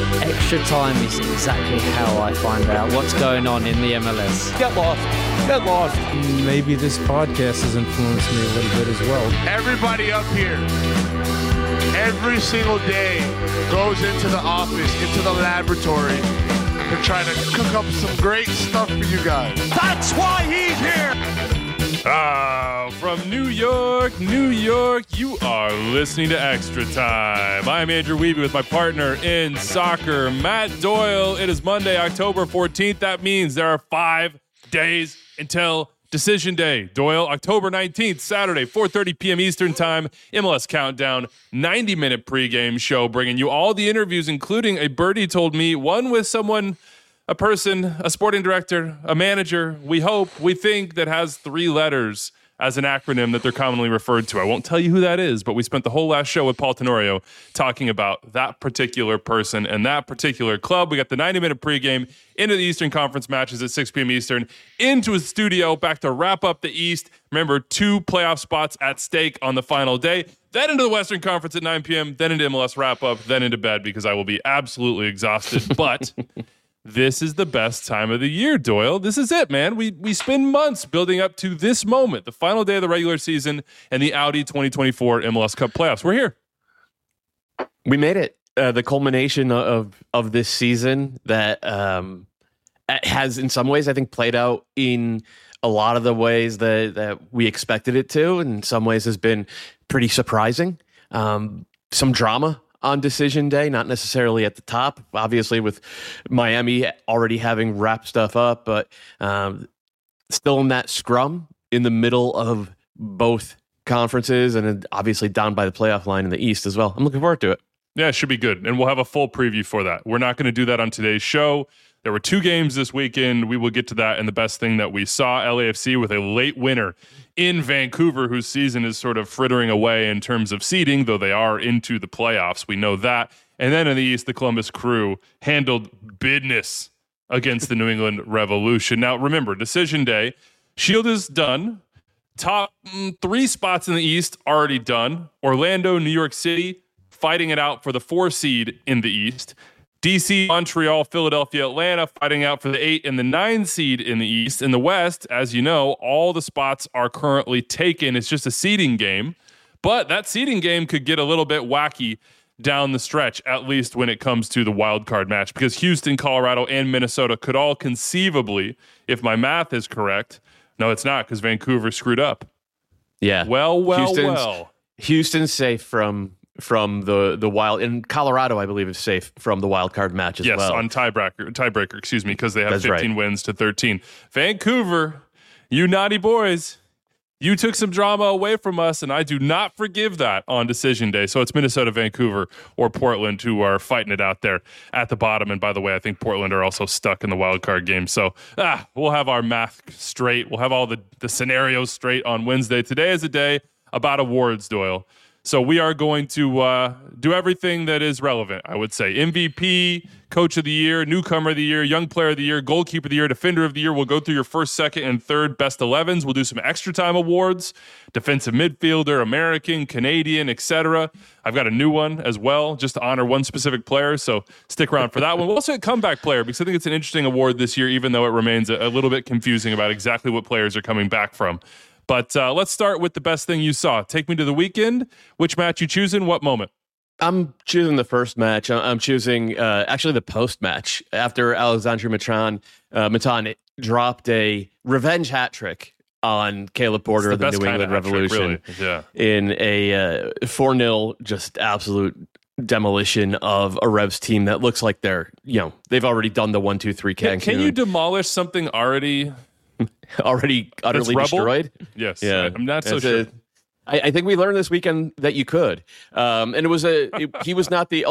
Extra time is exactly how I find out what's going on in the MLS. Get lost. Get lost. Maybe this podcast has influenced me a little bit as well. Everybody up here, every single day, goes into the office, into the laboratory, to try to cook up some great stuff for you guys. That's why he's here. From New York, New York, you are listening to Extra Time. I'm Andrew Wiebe with my partner in soccer, Matt Doyle. It is Monday, October 14th. That means there are 5 days until Decision Day. Doyle, October 19th, Saturday, 4:30 p.m. Eastern Time, MLS Countdown, 90-minute pregame show, bringing you all the interviews, including a birdie told me, one with someone, a person, a sporting director, a manager, we hope, we think, that has 3 letters as an acronym that they're commonly referred to. I won't tell you who that is, but we spent the whole last show with Paul Tenorio talking about that particular person and that particular club. We got the 90-minute pregame into the Eastern Conference matches at 6 p.m. Eastern, into a studio, back to wrap up the East. Remember, 2 playoff spots at stake on the final day. Then into the Western Conference at 9 p.m., then into MLS wrap-up, then into bed because I will be absolutely exhausted. But this is the best time of the year, Doyle. This is it, man. We spend months building up to this moment, the final day of the regular season and the Audi 2024 MLS Cup playoffs. We're here. We made it. The culmination of this season that has, in some ways, I think, played out in a lot of the ways that we expected it to. And in some ways has been pretty surprising. Some drama on Decision Day, not necessarily at the top, obviously with Miami already having wrapped stuff up, but still in that scrum in the middle of both conferences and obviously down by the playoff line in the East as well. I'm looking forward to it. Yeah, it should be good. And we'll have a full preview for that. We're not going to do that on today's show. There were 2 games this weekend. We will get to that. And the best thing that we saw, LAFC with a late winner in Vancouver, whose season is sort of frittering away in terms of seeding, though they are into the playoffs. We know that. And then in the East, the Columbus Crew handled business against the New England Revolution. Now, remember, Decision Day, Shield is done. Top 3 spots in the East already done. Orlando, New York City, fighting it out for the 4 seed in the East. DC, Montreal, Philadelphia, Atlanta fighting out for the 8 and the 9 seed in the East. In the West, as you know, all the spots are currently taken. It's just a seeding game. But that seeding game could get a little bit wacky down the stretch, at least when it comes to the wild card match, because Houston, Colorado, and Minnesota could all conceivably, if my math is correct, no, it's not, because Vancouver screwed up. Yeah. Well. Houston's safe from the wild, and Colorado, I believe, is safe from the wild card match as well. Yes, on tiebreaker, excuse me, because they have That's 15 right. wins to 13. Vancouver, you naughty boys, you took some drama away from us, and I do not forgive that on Decision Day. So it's Minnesota, Vancouver, or Portland who are fighting it out there at the bottom. And by the way, I think Portland are also stuck in the wild card game. So we'll have our math straight. We'll have all the scenarios straight on Wednesday. Today is a day about awards, Doyle. So we are going to do everything that is relevant, I would say. MVP, Coach of the Year, Newcomer of the Year, Young Player of the Year, Goalkeeper of the Year, Defender of the Year. We'll go through your first, second, and third best 11s. We'll do some extra time awards, Defensive Midfielder, American, Canadian, etc. I've got a new one as well, just to honor one specific player, so stick around for that one. We'll also get Comeback Player, because I think it's an interesting award this year, even though it remains a little bit confusing about exactly what players are coming back from. But let's start with the best thing you saw. Take me to the weekend. Which match you choosing? What moment? I'm choosing the first match. I'm choosing actually the post match after Alexandre Matan dropped a revenge hat trick on Caleb Porter of the New England Revolution, trick, really. In a 4-0 just absolute demolition of a Revs team that looks like they've already done the 1-2-3 Cancun. Can you demolish something already utterly destroyed? Yes. Yeah. I'm not so sure. I think we learned this weekend that you could. And it was he was not the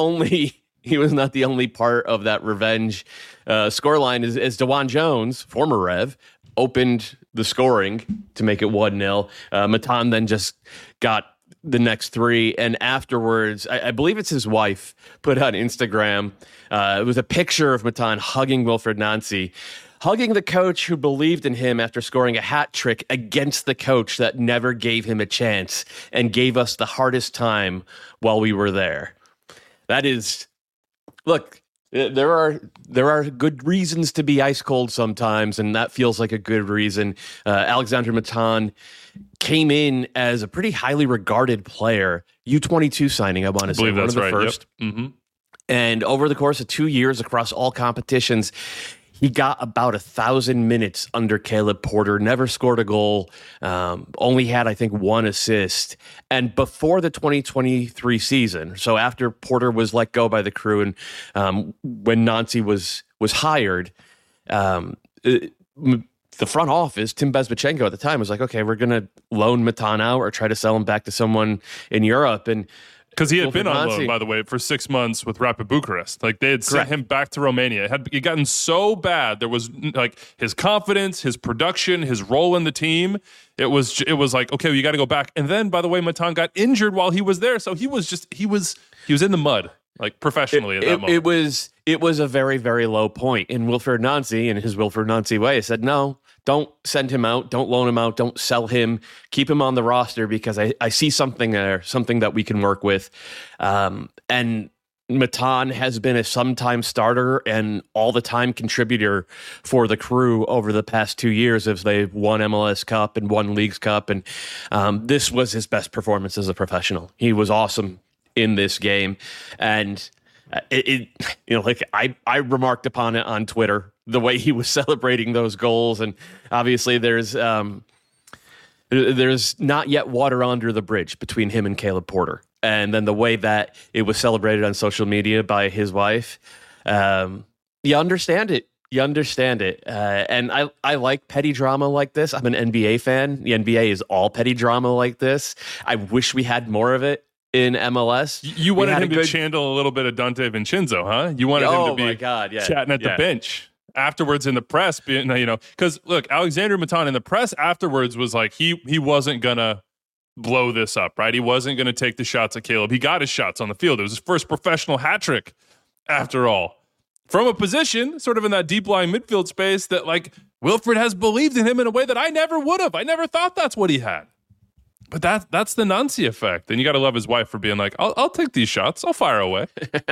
only part of that revenge scoreline as DeJuan Jones, former Rev, opened the scoring to make it 1-0. Matan then just got the next 3, and afterwards, I believe it's his wife, put on Instagram, it was a picture of Matan hugging Wilfried Nancy, hugging the coach who believed in him after scoring a hat trick against the coach that never gave him a chance and gave us the hardest time while we were there. That is, look, There are good reasons to be ice cold sometimes, and that feels like a good reason. Alexander Matan came in as a pretty highly regarded player. U22 signing, I want to say, one of the first. Yep. Mm-hmm. And over the course of 2 years across all competitions, he got about 1,000 minutes under Caleb Porter, never scored a goal, only had, I think, 1 assist. And before the 2023 season, so after Porter was let go by the Crew and when Nancy was hired, the front office, Tim Bezbatchenko at the time, was like, okay, we're going to loan Matan out or try to sell him back to someone in Europe. And because he had been on loan, by the way, for 6 months with Rapid Bucharest. Like they had sent him back to Romania. It had gotten so bad. There was like his confidence, his production, his role in the team. It was like, okay, well, you got to go back. And then, by the way, Matan got injured while he was there, so he was in the mud, like professionally at that moment. It was a very, very low point. And Wilfred Nancy, in his Wilfred Nancy way, said, no, don't send him out. Don't loan him out. Don't sell him. Keep him on the roster because I see something there, something that we can work with. And Matan has been a sometime starter and all the time contributor for the Crew over the past 2 years as they've won MLS Cup and won Leagues Cup. And this was his best performance as a professional. He was awesome in this game. And I remarked upon it on Twitter, the way he was celebrating those goals. And obviously there's not yet water under the bridge between him and Caleb Porter. And then the way that it was celebrated on social media by his wife, you understand it. And I like petty drama like this. I'm an NBA fan. The NBA is all petty drama like this. I wish we had more of it in MLS. You wanted him to channel a little bit of Dante Vincenzo, huh? You wanted him to be chatting at the bench afterwards in the press, because look, Alexander Matan in the press afterwards was like, he wasn't gonna blow this up, right? He wasn't gonna take the shots at Caleb. He got his shots on the field. It was his first professional hat trick, after all, from a position sort of in that deep lying midfield space that like Wilfred has believed in him in a way that I never would have. I never thought that's what he had. But that's the Nancy effect. And you got to love his wife for being like, I'll take these shots. I'll fire away.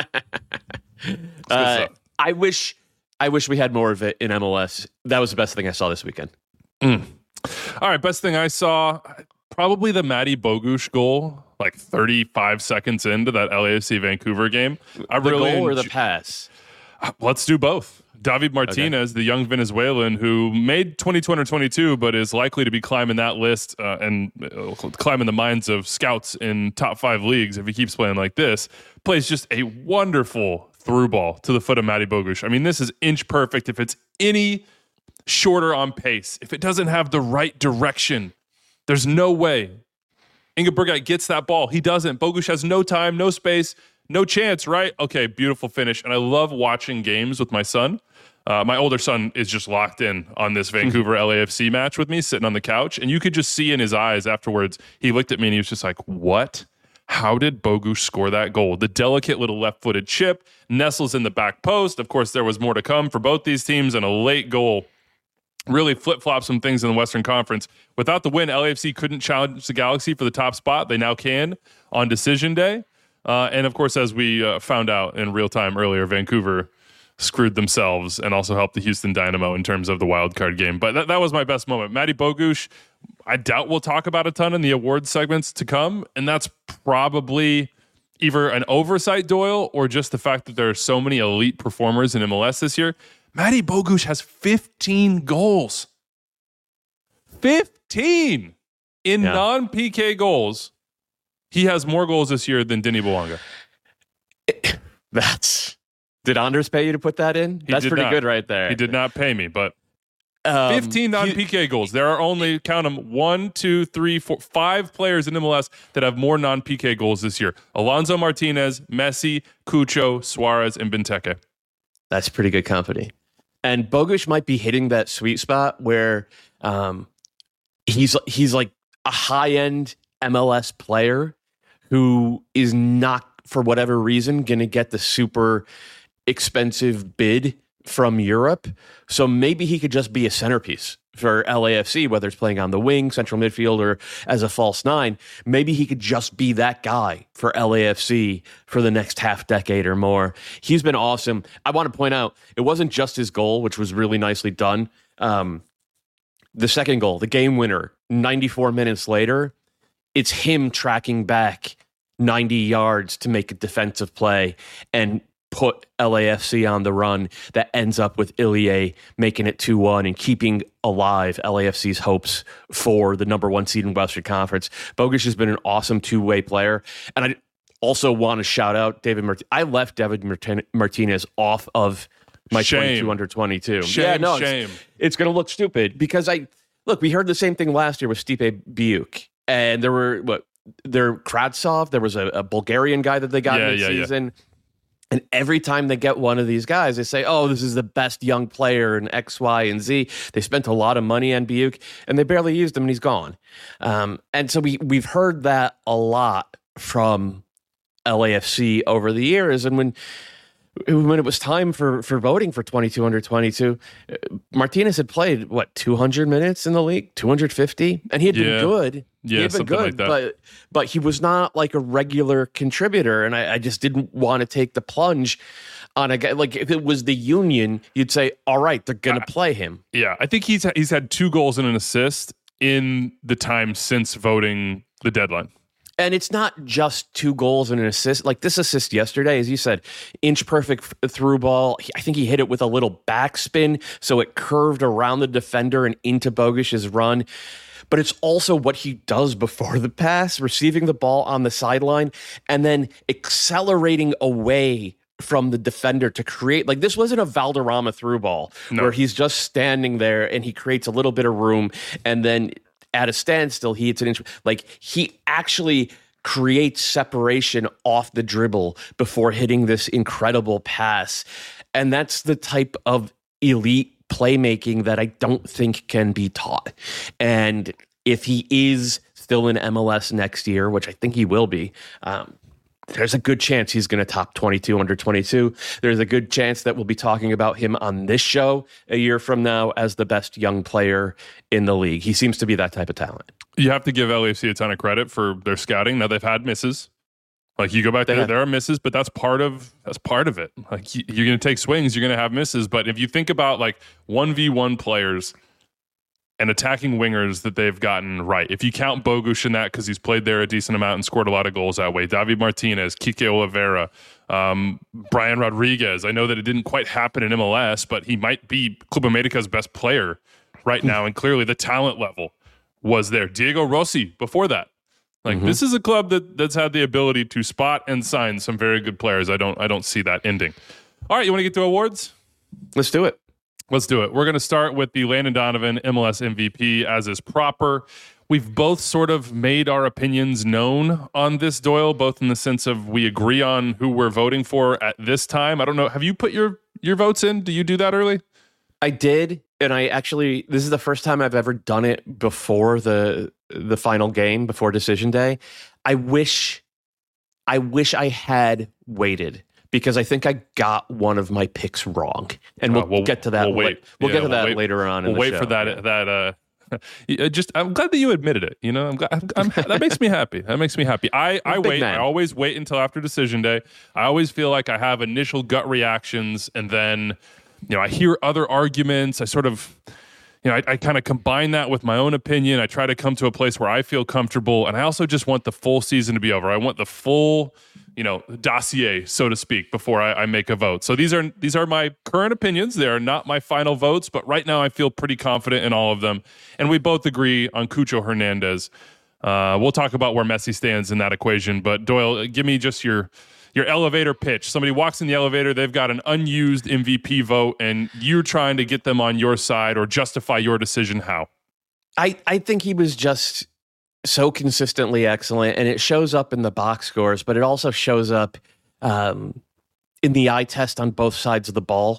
I wish we had more of it in MLS. That was the best thing I saw this weekend. All right, best thing I saw, probably the Matty Bogusz goal, like 35 seconds into that LAFC Vancouver game. The goal or the pass? Let's do both. David Martinez, the young Venezuelan who made 2022, but is likely to be climbing that list and climbing the minds of scouts in top 5 leagues if he keeps playing like this, plays just a wonderful through ball to the foot of Matty Bogusz. I mean, this is inch perfect. If it's any shorter on pace, if it doesn't have the right direction, there's no way Inge Bergijk gets that ball. He doesn't. Bogusz has no time, no space, no chance, right? Okay, beautiful finish. And I love watching games with my son. My older son is just locked in on this Vancouver LAFC match with me, sitting on the couch. And you could just see in his eyes afterwards, he looked at me and he was just like, what? How did Bogusz score that goal? The delicate little left-footed chip nestles in the back post. Of course, there was more to come for both these teams, and a late goal really flip-flopped some things in the Western Conference. Without the win, LAFC couldn't challenge the Galaxy for the top spot. They now can on decision day. And of course, as we found out in real time earlier, Vancouver screwed themselves and also helped the Houston Dynamo in terms of the wild card game. But that was my best moment. Matty Bogusz, I doubt we'll talk about a ton in the awards segments to come. And that's probably either an oversight, Doyle, or just the fact that there are so many elite performers in MLS this year. Matty Bogusz has 15 goals. 15 in non-PK goals. He has more goals this year than Denis Bouanga. Did Anders pay you to put that in? That's pretty good right there. He did not pay me, but 15 non-PK goals. There are only, count them, 1, 2, 3, 4, 5 players in MLS that have more non-PK goals this year. Alonso Martinez, Messi, Cucho, Suarez, and Benteke. That's pretty good company. And Bogusz might be hitting that sweet spot where he's like a high-end MLS player who is not, for whatever reason, going to get the super expensive bid from Europe. So maybe he could just be a centerpiece for LAFC, whether it's playing on the wing, central midfield, or as a false nine. Maybe he could just be that guy for LAFC for the next half decade or more. He's been awesome. I want to point out, it wasn't just his goal, which was really nicely done. The second goal, the game winner, 94 minutes later, it's him tracking back 90 yards to make a defensive play and put LAFC on the run that ends up with Ilie making it 2-1 and keeping alive LAFC's hopes for the number 1 seed in Western Conference. Bogusz has been an awesome two-way player. And I also want to shout out David Martinez. I left David Martinez off of my 22 under 22. Shame. It's going to look stupid because we heard the same thing last year with Stipe Biuk. And there were, Kratsov, there was a Bulgarian guy that they got mid-season. Yeah. And every time they get one of these guys, they say, oh, this is the best young player in X, Y, and Z. They spent a lot of money on Biuk, and they barely used him, and he's gone. And so we've heard that a lot from LAFC over the years. And when it was time for voting for 22 under 22, Martinez had played, 200 minutes in the league? 250? And he had been good. Yeah, he had been good, like that. But he was not like a regular contributor, and I just didn't want to take the plunge on a guy. Like if it was the Union, you'd say, all right, they're going to play him. Yeah, I think he's had 2 goals and an assist in the time since voting the deadline. And it's not just 2 goals and an assist. Like this assist yesterday, as you said, inch perfect through ball. I think he hit it with a little backspin, so it curved around the defender and into Bogusz's run. But it's also what he does before the pass, receiving the ball on the sideline and then accelerating away from the defender to create, like this wasn't a Valderrama through ball where he's just standing there and he creates a little bit of room and then at a standstill, he hits an inch. Like he actually creates separation off the dribble before hitting this incredible pass. And that's the type of elite playmaking that I don't think can be taught. And if he is still in MLS next year, which I think he will be, there's a good chance he's going to top 22 under 22. There's a good chance that we'll be talking about him on this show a year from now as the best young player in the league. He seems to be that type of talent. You have to give LAFC a ton of credit for their scouting. Now they've had misses. Like you go back there are misses, but that's part of it. Like you're going to take swings, you're going to have misses. But if you think about like 1v1 players and attacking wingers that they've gotten right, if you count Bogusz in that because he's played there a decent amount and scored a lot of goals that way, David Martinez, Kike Oliveira, Brian Rodriguez. I know that it didn't quite happen in MLS, but he might be Club America's best player right now, and clearly the talent level was there. Diego Rossi before that. Like this is a club that's had the ability to spot and sign some very good players. I don't see that ending. All right, you want to get to awards? Let's do it. Let's do it. We're going to start with the Landon Donovan MLS MVP as is proper. We've both sort of made our opinions known on this, Doyle, both in the sense of we agree on who we're voting for at this time. I don't know. Have you put your votes in? Do you do that early? I did. And this is the first time I've ever done it before the final game, before decision day. I wish I had waited because I think I got one of my picks wrong, and we'll get to that. We'll get to that later on. We'll wait for that. I'm glad that you admitted it. You know, that makes me happy. That makes me happy. I wait. Man. I always wait until after decision day. I always feel like I have initial gut reactions, and then I hear other arguments. I sort of, I kind of combine that with my own opinion. I try to come to a place where I feel comfortable, and I also just want the full season to be over. I want the full, dossier, so to speak, before I make a vote. So these are my current opinions. They are not my final votes, but right now I feel pretty confident in all of them. And we both agree on Cucho Hernandez. We'll talk about where Messi stands in that equation. But Doyle, give me just your elevator pitch. Somebody walks in the elevator, they've got an unused MVP vote, and you're trying to get them on your side or justify your decision. How? I think he was just so consistently excellent, and it shows up in the box scores, but it also shows up in the eye test on both sides of the ball.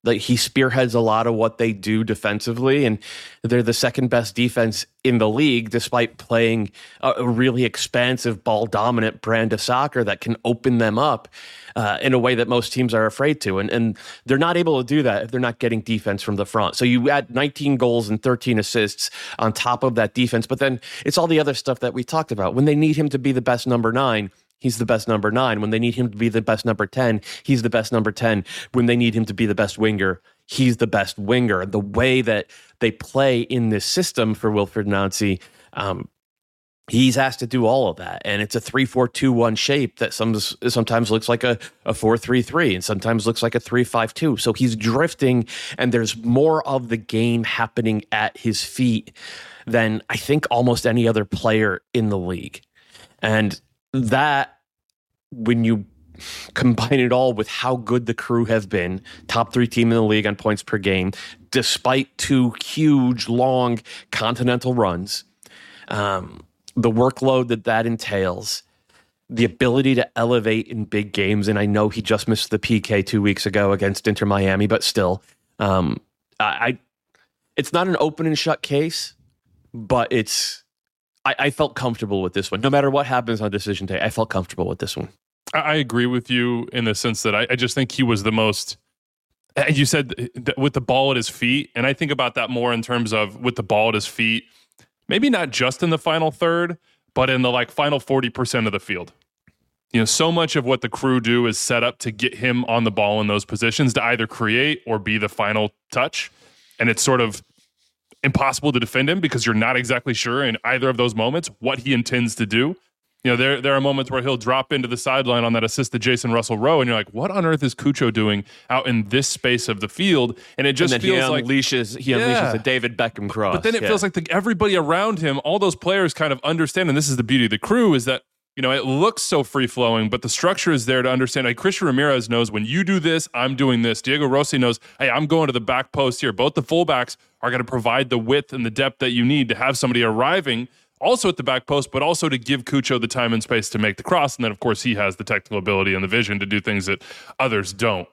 Like, he spearheads a lot of what they do defensively, and they're the second best defense in the league, despite playing a really expansive, ball-dominant brand of soccer that can open them up in a way that most teams are afraid to. And they're not able to do that if they're not getting defense from the front. So you add 19 goals and 13 assists on top of that defense, but then it's all the other stuff that we talked about. When they need him to be the best number 9, he's the best number 9. When they need him to be the best number 10, he's the best number 10. When they need him to be the best winger, he's the best winger. The way that they play in this system for Wilfried Nancy, he's asked to do all of that. And it's a 3-4-2-1 shape that sometimes looks like a 4-3-3 and sometimes looks like a 3-5-2. So he's drifting, and there's more of the game happening at his feet than I think almost any other player in the league. And that, when you combine it all with how good the Crew have been, top 3 team in the league on points per game, despite 2 huge, long continental runs, the workload that entails, the ability to elevate in big games. And I know he just missed the PK 2 weeks ago against Inter Miami, but still, it's not an open and shut case, but I felt comfortable with this one. No matter what happens on decision day, I felt comfortable with this one. I agree with you in the sense that I just think he was the most, you said with the ball at his feet, and I think about that more in terms of with the ball at his feet, maybe not just in the final third, but in the final 40% of the field. You know, so much of what the Crew do is set up to get him on the ball in those positions to either create or be the final touch. And it's sort of impossible to defend him because you're not exactly sure in either of those moments what he intends to do. You know, there are moments where he'll drop into the sideline on that assist to Jason Russell Rowe, and you're like, what on earth is Cucho doing out in this space of the field? And it just feels like he unleashes a David Beckham cross. But then it feels like everybody around him, all those players kind of understand, and this is the beauty of the Crew, is that, you know, it looks so free-flowing, but the structure is there to understand. Like, Christian Ramirez knows when you do this, I'm doing this. Diego Rossi knows, hey, I'm going to the back post here. Both the fullbacks are going to provide the width and the depth that you need to have somebody arriving also at the back post, but also to give Cucho the time and space to make the cross. And then, of course, he has the technical ability and the vision to do things that others don't.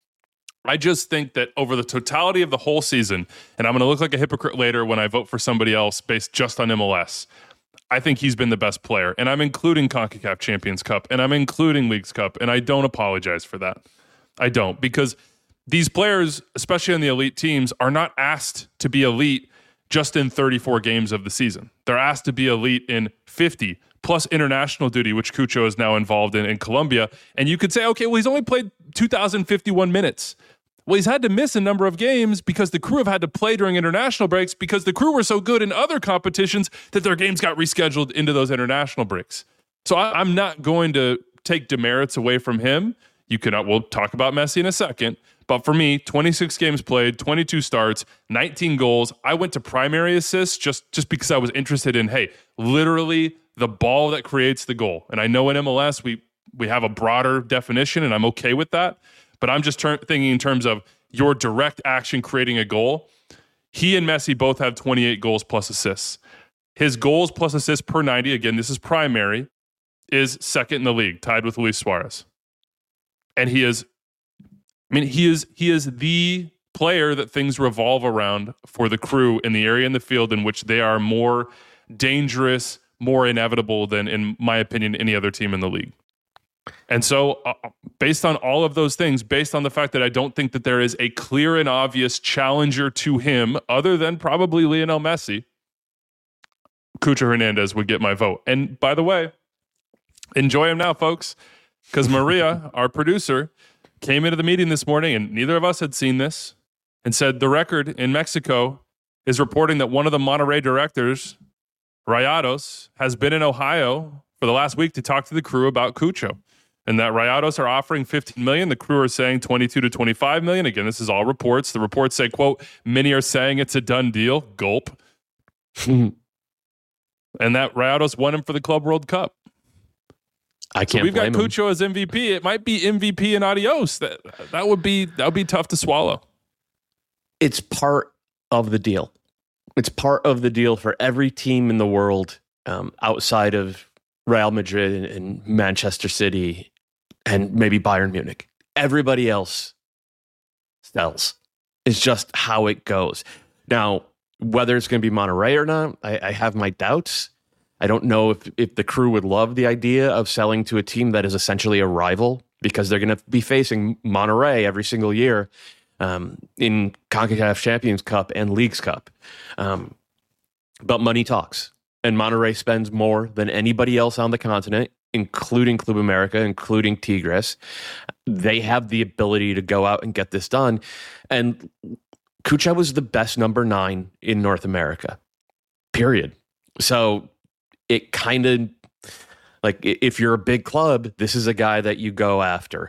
I just think that over the totality of the whole season, and I'm going to look like a hypocrite later when I vote for somebody else based just on MLS, I think he's been the best player. And I'm including CONCACAF Champions Cup, and I'm including Leagues Cup, and I don't apologize for that. I don't, because these players, especially on the elite teams, are not asked to be elite just in 34 games of the season. They're asked to be elite in 50, plus international duty, which Cucho is now involved in Colombia. And you could say, okay, well, he's only played 2,051 minutes. Well, he's had to miss a number of games because the Crew have had to play during international breaks because the Crew were so good in other competitions that their games got rescheduled into those international breaks. So I'm not going to take demerits away from him. We'll talk about Messi in a second. But for me, 26 games played, 22 starts, 19 goals. I went to primary assists just because I was interested in, hey, literally the ball that creates the goal. And I know in MLS we have a broader definition, and I'm okay with that. But I'm just thinking in terms of your direct action creating a goal. He and Messi both have 28 goals plus assists. His goals plus assists per 90, again, this is primary, is second in the league, tied with Luis Suarez. And he is the player that things revolve around for the Crew in the area in the field in which they are more dangerous, more inevitable than, in my opinion, any other team in the league. And so based on all of those things, based on the fact that I don't think that there is a clear and obvious challenger to him other than probably Lionel Messi, Cucho Hernandez would get my vote. And by the way, enjoy him now, folks, because Maria, our producer, came into the meeting this morning, and neither of us had seen this, and said the Record in Mexico is reporting that one of the Monterrey directors, Rayados, has been in Ohio for the last week to talk to the Crew about Cucho, and that Rayados are offering $15 million. The Crew are saying $22 to $25 million. Again, this is all reports. The reports say, quote, many are saying it's a done deal. Gulp. And that Rayados won him for the Club World Cup. I can't. So we've got blame Cucho as MVP. It might be MVP and adios. That would be tough to swallow. It's part of the deal. It's part of the deal for every team in the world outside of Real Madrid and Manchester City and maybe Bayern Munich. Everybody else sells. It's just how it goes. Now, whether it's going to be Monterrey or not, I have my doubts. I don't know if the Crew would love the idea of selling to a team that is essentially a rival, because they're going to be facing Monterrey every single year in CONCACAF Champions Cup and Leagues Cup. But money talks, and Monterrey spends more than anybody else on the continent, including Club America, including Tigres. They have the ability to go out and get this done. And Cucho was the best number 9 in North America, period. So it kind of, like, if you're a big club, this is a guy that you go after.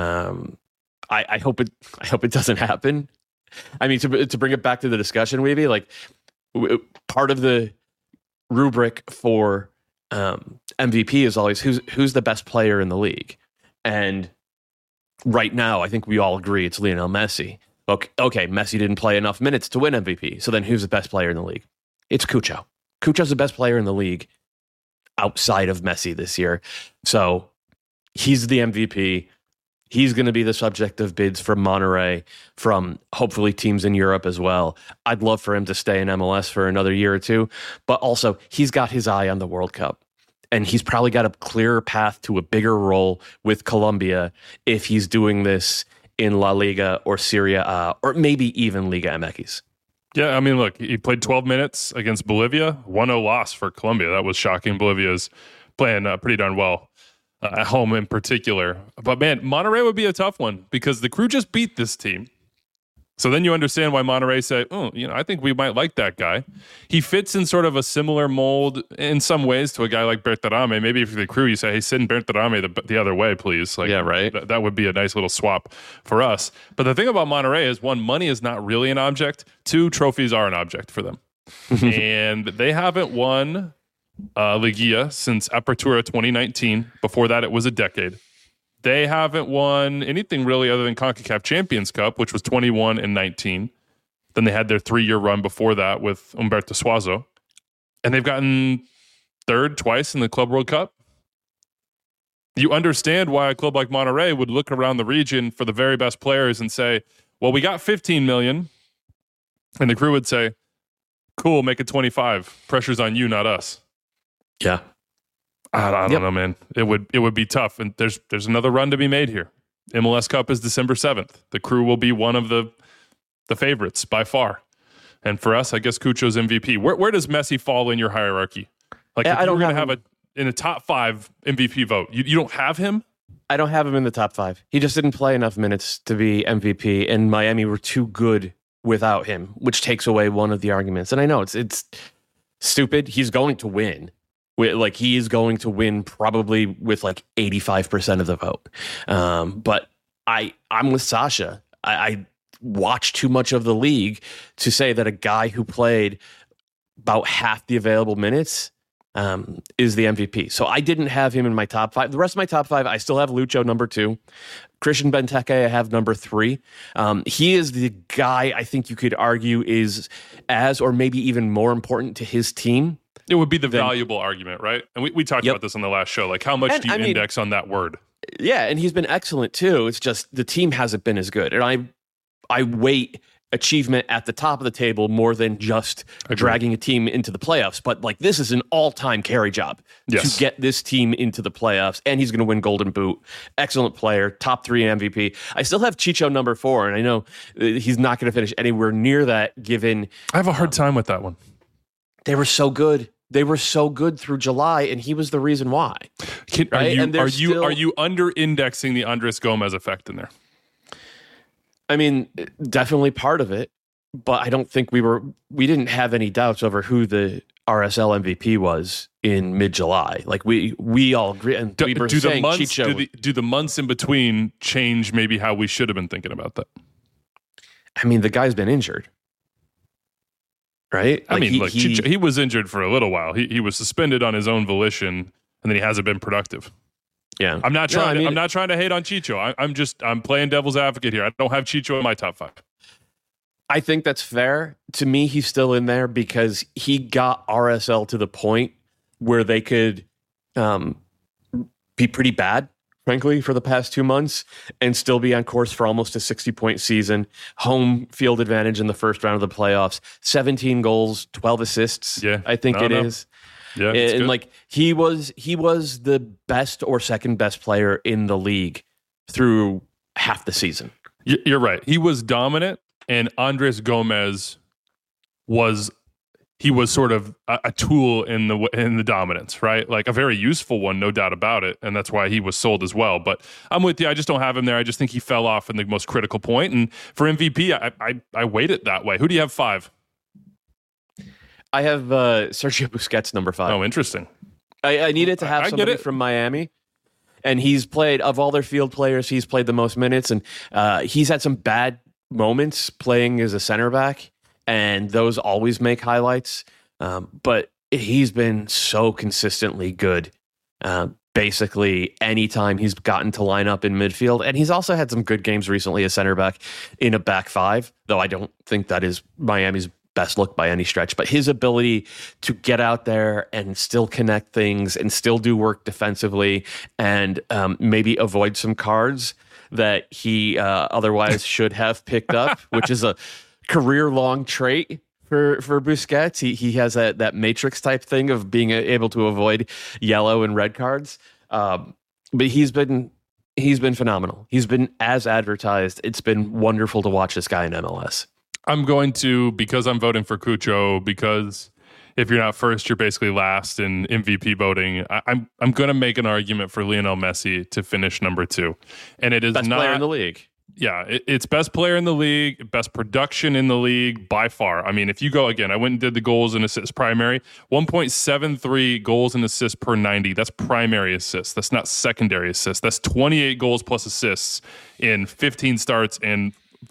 I hope it doesn't happen. I mean, to bring it back to the discussion, maybe, like, part of the rubric for MVP is always who's the best player in the league. And right now, I think we all agree it's Lionel Messi. Okay, Messi didn't play enough minutes to win MVP. So then who's the best player in the league? It's Cucho. Cucho's the best player in the league outside of Messi this year. So he's the MVP. He's going to be the subject of bids from Monterrey, from hopefully teams in Europe as well. I'd love for him to stay in MLS for another year or two, but also he's got his eye on the World Cup, and he's probably got a clearer path to a bigger role with Colombia if he's doing this in La Liga or Serie A, or maybe even Liga MX. Yeah, I mean, look, he played 12 minutes against Bolivia, 1-0 loss for Colombia. That was shocking. Bolivia's playing pretty darn well at home in particular. But man, Monterrey would be a tough one because the Crew just beat this team. So then you understand why Monterrey say, I think we might like that guy. He fits in sort of a similar mold in some ways to a guy like Berterame. Maybe if you're the Crew, you say, hey, send Berterame the other way, please. Like, yeah, right. That would be a nice little swap for us. But the thing about Monterrey is, one, money is not really an object. Two, trophies are an object for them. And they haven't won Liguilla since Apertura 2019. Before that, it was a decade. They haven't won anything really other than CONCACAF Champions Cup, which was 21 and 19. Then they had their 3-year run before that with Humberto Suazo. And they've gotten third twice in the Club World Cup. You understand why a club like Monterrey would look around the region for the very best players and say, well, we got 15 million. And the Crew would say, cool, make it 25. Pressure's on you, not us. Yeah. I don't know, man. It would be tough. And there's another run to be made here. MLS Cup is December 7th. The Crew will be one of the favorites by far. And for us, I guess Cucho's MVP. Where does Messi fall in your hierarchy? Like, if we're going to have in a top 5 MVP vote, you don't have him? I don't have him in the top 5. He just didn't play enough minutes to be MVP, and Miami were too good without him, which takes away one of the arguments. And I know it's stupid. He's going to win. Like, he is going to win probably with like 85% of the vote. But I'm with Sasha. I watch too much of the league to say that a guy who played about half the available minutes is the MVP. So I didn't have him in my top 5. The rest of my top 5, I still have Lucho number 2. Christian Benteke, I have number 3. He is the guy I think you could argue is as or maybe even more important to his team. It would be the valuable argument, right? And we talked about this on the last show. Like, how much do you index on that word? Yeah, and he's been excellent too. It's just the team hasn't been as good. And I weight achievement at the top of the table more than just dragging a team into the playoffs. But like, this is an all-time carry job to get this team into the playoffs, and he's going to win Golden Boot. Excellent player, top 3 MVP. I still have Chicho number 4, and I know he's not going to finish anywhere near that given... I have a hard time with that one. They were so good. They were so good through July, and he was the reason why. Are you under-indexing the Andres Gomez effect in there? I mean, definitely part of it, but I don't think we didn't have any doubts over who the RSL MVP was in mid-July. Like, we all agree, and we were saying Chicho. Do the months in between change maybe how we should have been thinking about that? I mean, the guy's been injured. Right? Like, Chicho, he was injured for a little while. He was suspended on his own volition, and then he hasn't been productive. Yeah, I'm not trying to hate on Chicho. I'm playing devil's advocate here. I don't have Chicho in my top 5. I think that's fair. To me, he's still in there because he got RSL to the point where they could be pretty bad frankly, for the past 2 months and still be on course for almost a 60-point season. Home field advantage in the first round of the playoffs. 17 goals, 12 assists. Yeah, I think it is. Yeah, and like he was the best or second best player in the league through half the season. You're right. He was dominant, and Andres Gomez was sort of a tool in the dominance, right? Like a very useful one, no doubt about it, and that's why he was sold as well. But I'm with you. I just don't have him there. I just think he fell off in the most critical point. And for MVP, I weight it that way. Who do you have 5? I have Sergio Busquets number 5. Oh, interesting. I needed to have somebody from Miami, and he's played, of all their field players, he's played the most minutes, and he's had some bad moments playing as a center back, and those always make highlights. But he's been so consistently good. Basically, anytime he's gotten to line up in midfield, and he's also had some good games recently as center back in a back 5, though I don't think that is Miami's best look by any stretch, but his ability to get out there and still connect things and still do work defensively and maybe avoid some cards that he otherwise should have picked up, which is a career-long trait for Busquets. He has that matrix type thing of being able to avoid yellow and red cards. But he's been phenomenal. He's been as advertised. It's been wonderful to watch this guy in MLS. I'm going to, because I'm voting for Cucho, because if you're not first, you're basically last in MVP voting. I'm going to make an argument for Lionel Messi to finish number 2. And it is best player in the league. Yeah, it's best player in the league, best production in the league by far. I mean, if you go again, I went and did the goals and assists primary, 1.73 goals and assists per 90. That's primary assists. That's not secondary assists. That's 28 goals plus assists in 15 starts and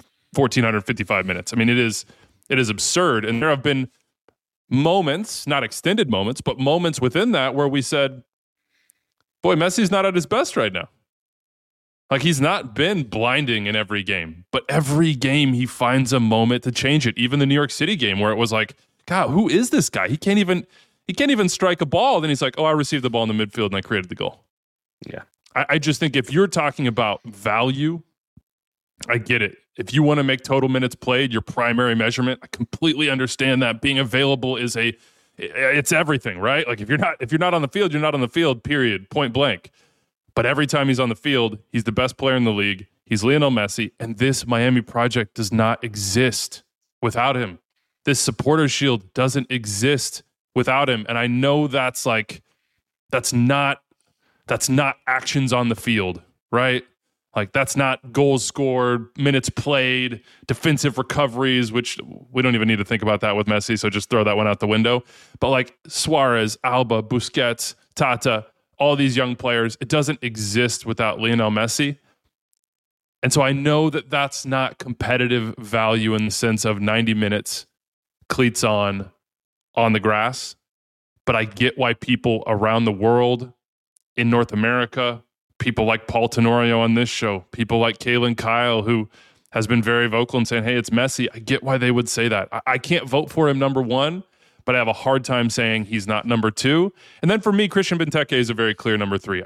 1,455 minutes. I mean, it is absurd. And there have been moments, not extended moments, but moments within that where we said, boy, Messi's not at his best right now. Like, he's not been blinding in every game, but every game he finds a moment to change it. Even the New York City game where it was like, God, who is this guy? He can't even strike a ball. Then he's like, oh, I received the ball in the midfield and I created the goal. Yeah. I just think if you're talking about value, I get it. If you want to make total minutes played your primary measurement, I completely understand that. Being available is it's everything, right? Like if you're not on the field, you're not on the field, period, point blank. But every time he's on the field, he's the best player in the league. He's Lionel Messi, and this Miami project does not exist without him. This supporter shield doesn't exist without him. And I know that's not actions on the field, right? Like, that's not goals scored, minutes played, defensive recoveries, which we don't even need to think about that with Messi, so just throw that one out the window. But like Suarez, Alba, Busquets, Tata, all these young players, it doesn't exist without Lionel Messi. And so I know that that's not competitive value in the sense of 90 minutes, cleats on the grass. But I get why people around the world, in North America, people like Paul Tenorio on this show, people like Kalen Kyle, who has been very vocal and saying, hey, it's Messi. I get why they would say that. I can't vote for him number 1, but I have a hard time saying he's not number 2. And then for me, Christian Benteke is a very clear number 3.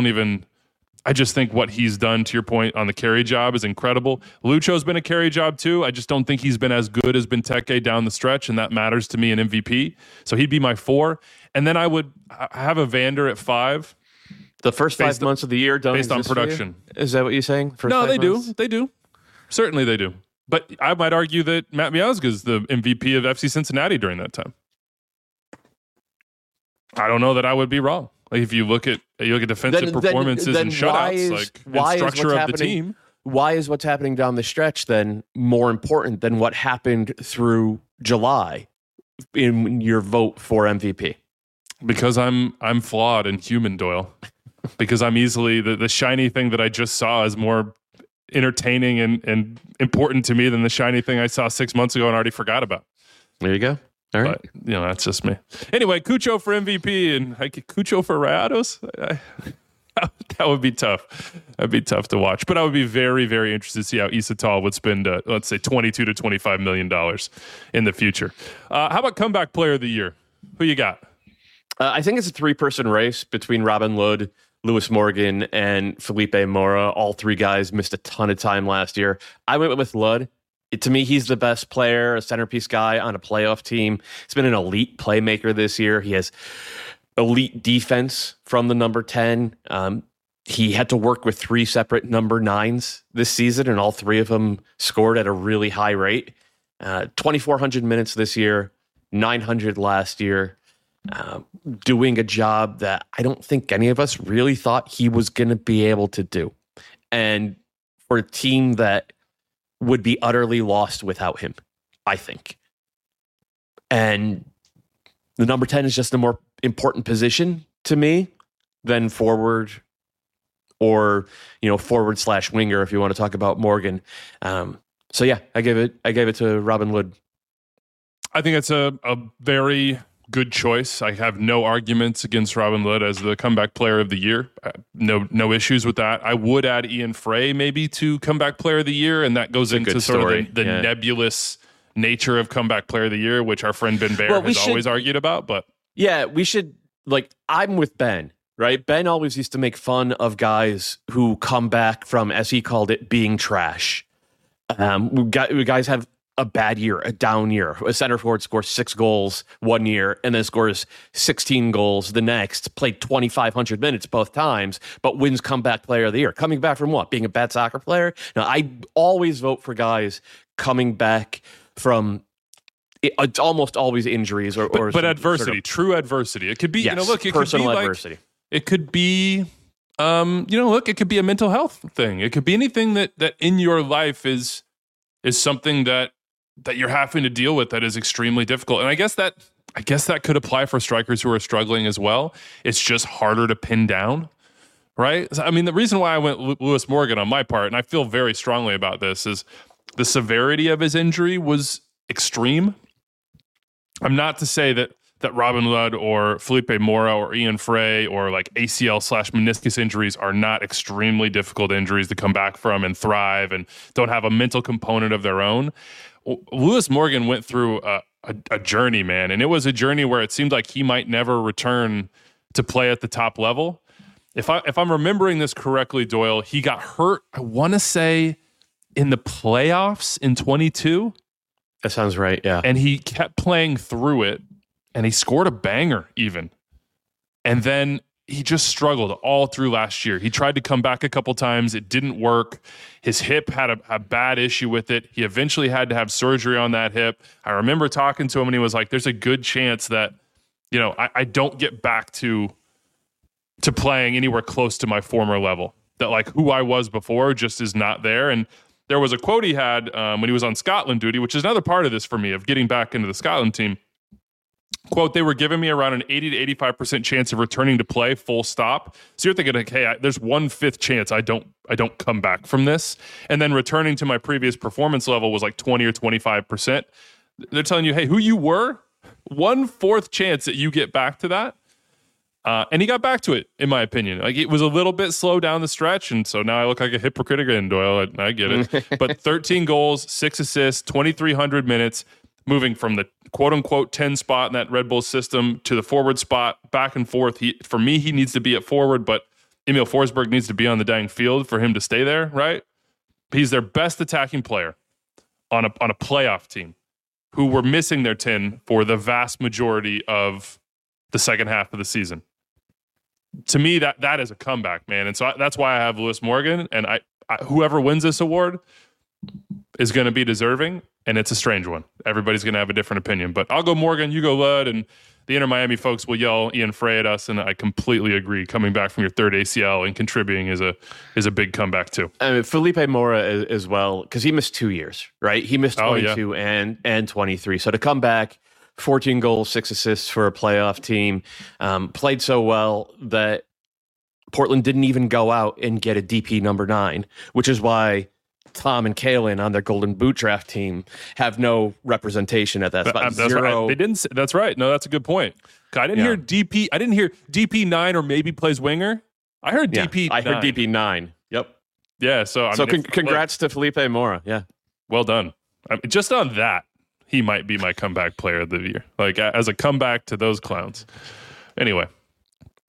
I just think what he's done, to your point, on the carry job is incredible. Lucho's been a carry job too. I just don't think he's been as good as Benteke down the stretch, and that matters to me in MVP. So he'd be my 4. And then I have Evander at 5. The first 5 months of the year don't based on exist production. Is that what you're saying? No, they do. They do. Certainly they do. But I might argue that Matt Miazga is the MVP of FC Cincinnati during that time. I don't know that I would be wrong. Like, if you look at defensive performances and shutouts, and structure of the team. Why is what's happening down the stretch then more important than what happened through July in your vote for MVP? Because I'm flawed and human, Doyle. Because I'm easily the shiny thing that I just saw is more entertaining and important to me than the shiny thing I saw 6 months ago and already forgot about. There you go. All right. But, that's just me. Anyway, Cucho for MVP and Cucho for Rayados. That would be tough. That'd be tough to watch. But I would be very, very interested to see how Issa Tall would spend, let's say, $22 to $25 million in the future. How about comeback player of the year? Who you got? I think it's a 3-person race between Robin Lod, Lewis Morgan, and Felipe Mora. All three guys missed a ton of time last year. I went with Lud. To me, he's the best player, a centerpiece guy on a playoff team. He's been an elite playmaker this year. He has elite defense from the number 10. He had to work with 3 separate number 9s this season, and all 3 of them scored at a really high rate. 2,400 minutes this year, 900 last year, doing a job that I don't think any of us really thought he was going to be able to do. And for a team that would be utterly lost without him, I think. And the number 10 is just a more important position to me than forward or, forward/winger if you want to talk about Morgan. So yeah, I gave it to Robin Lod. I think it's a very good choice. I have no arguments against Robin Lod as the comeback player of the year. No issues with that. I would add Ian Frey maybe to comeback player of the year, and that goes into sort of the nebulous nature of comeback player of the year, which our friend Ben Bear has always argued about. But yeah, we should, I'm with Ben, right? Ben always used to make fun of guys who come back from, as he called it, being trash. Guys have a bad year, a down year. A center forward scores 6 goals one year and then scores 16 goals the next, played 2,500 minutes both times, but wins comeback player of the year. Coming back from what? Being a bad soccer player? Now, I always vote for guys coming back from it's almost always injuries or but adversity, sort of, true adversity. It could be, yes, it personal could be adversity. It could be, it could be a mental health thing. It could be anything that in your life is something that you're having to deal with that is extremely difficult. And I guess that could apply for strikers who are struggling as well. It's just harder to pin down, right? I mean, the reason why I went Lewis Morgan on my part, and I feel very strongly about this, is the severity of his injury was extreme. I'm not to say that Robin Lod or Felipe Mora or Ian Frey or like ACL/meniscus injuries are not extremely difficult injuries to come back from and thrive and don't have a mental component of their own. Lewis Morgan went through a journey, man, and it was a journey where it seemed like he might never return to play at the top level. If I'm remembering this correctly, Doyle, he got hurt, I want to say, in the playoffs in 22. That sounds right, yeah. And he kept playing through it, and he scored a banger even. And then he just struggled all through last year. He tried to come back a couple times. It didn't work. His hip had a bad issue with it. He eventually had to have surgery on that hip. I remember talking to him, and he was like, there's a good chance that, I don't get back to playing anywhere close to my former level. That like who I was before just is not there. And there was a quote he had when he was on Scotland duty, which is another part of this for me of getting back into the Scotland team. Quote, they were giving me around an 80 to 85% chance of returning to play, full stop. So you're thinking, hey, there's 1/5 chance I don't come back from this. And then returning to my previous performance level was like 20 or 25%. They're telling you, hey, who you were, 1/4 chance that you get back to that. And he got back to it, in my opinion. Like it was a little bit slow down the stretch, and so now I look like a hypocrite again, Doyle. I get it. But 13 goals, 6 assists, 2,300 minutes, moving from the quote-unquote 10 spot in that Red Bull system to the forward spot, back and forth. For me, he needs to be at forward, but Emil Forsberg needs to be on the dang field for him to stay there, right? He's their best attacking player on a playoff team who were missing their 10 for the vast majority of the second half of the season. To me, that is a comeback, man. And so that's why I have Lewis Morgan, and I whoever wins this award is going to be deserving, and it's a strange one. Everybody's going to have a different opinion. But I'll go Morgan, you go Lud, and the Inter Miami folks will yell Ian Frey at us, and I completely agree. Coming back from your third ACL and contributing is a big comeback too. Felipe Mora as well, because he missed 2 years, right? He missed 22 and 23. So to come back, 14 goals, 6 assists for a playoff team, played so well that Portland didn't even go out and get a DP number 9, which is why Tom and Kalen on their Golden Boot draft team have no representation at that spot. That's right. They didn't. That's right. No, that's a good point. I didn't hear DP. I didn't hear DP 9 or maybe plays winger. I heard DP. I heard DP 9. Yep. Yeah. So congrats to Felipe Mora. Yeah. Well done. Just on that, he might be my comeback player of the year. Like as a comeback to those clowns. Anyway.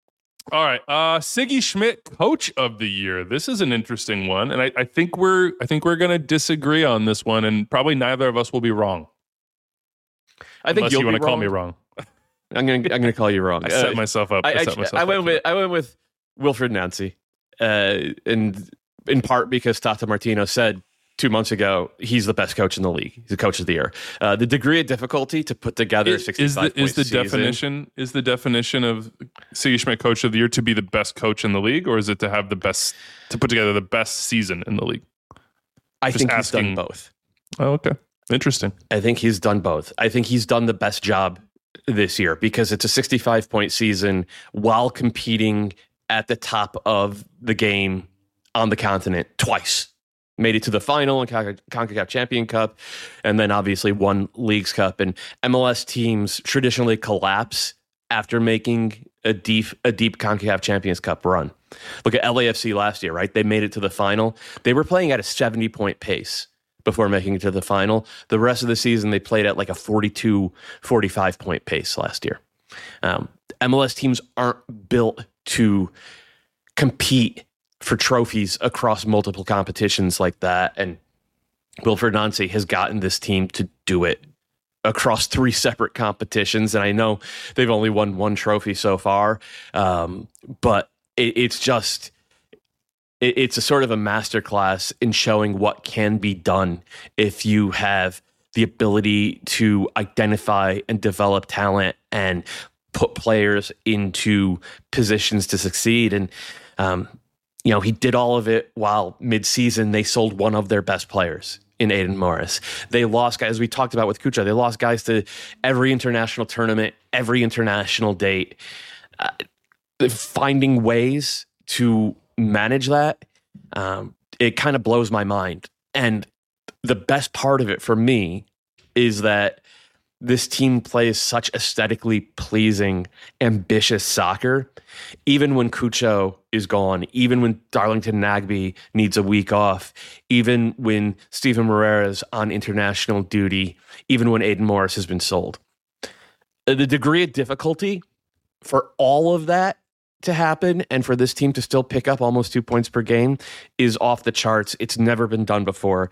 All right, Siggy Schmidt, Coach of the Year. This is an interesting one, and I think we're going to disagree on this one, and probably neither of us will be wrong. I think you want to call me wrong. I'm gonna call you wrong. I set myself up. I went with Wilfried Nancy, and in part because Tata Martino said 2 months ago he's the best coach in the league. He's the coach of the year. The degree of difficulty to put together 65 is the definition of Siggy Schmidt Coach of the Year to be the best coach in the league, or is it to have to put together the best season in the league? I think he's done both. Oh, okay. Interesting. I think he's done both. I think he's done the best job this year because it's a 65-point season while competing at the top of the game on the continent twice. Made it to the final in CONCACAF Champion Cup, and then obviously won Leagues Cup. And MLS teams traditionally collapse after making a deep CONCACAF Champions Cup run. Look at LAFC last year, right? They made it to the final. They were playing at a 70-point pace before making it to the final. The rest of the season, they played at like a 42, 45-point pace last year. MLS teams aren't built to compete for trophies across multiple competitions like that. And Wilfried Nancy has gotten this team to do it across 3 separate competitions. And I know they've only won 1 trophy so far, but it's a sort of a masterclass in showing what can be done if you have the ability to identify and develop talent and put players into positions to succeed. And, he did all of it while mid-season they sold one of their best players in Aiden Morris. They lost guys, as we talked about with Kucha, they lost guys to every international tournament, every international date. Finding ways to manage that, it kind of blows my mind. And the best part of it for me is that this team plays such aesthetically pleasing, ambitious soccer. Even when Cucho is gone, even when Darlington Nagbe needs a week off, even when Steven Moreira is on international duty, even when Aiden Morris has been sold. The degree of difficulty for all of that to happen and for this team to still pick up almost 2 points per game is off the charts. It's never been done before.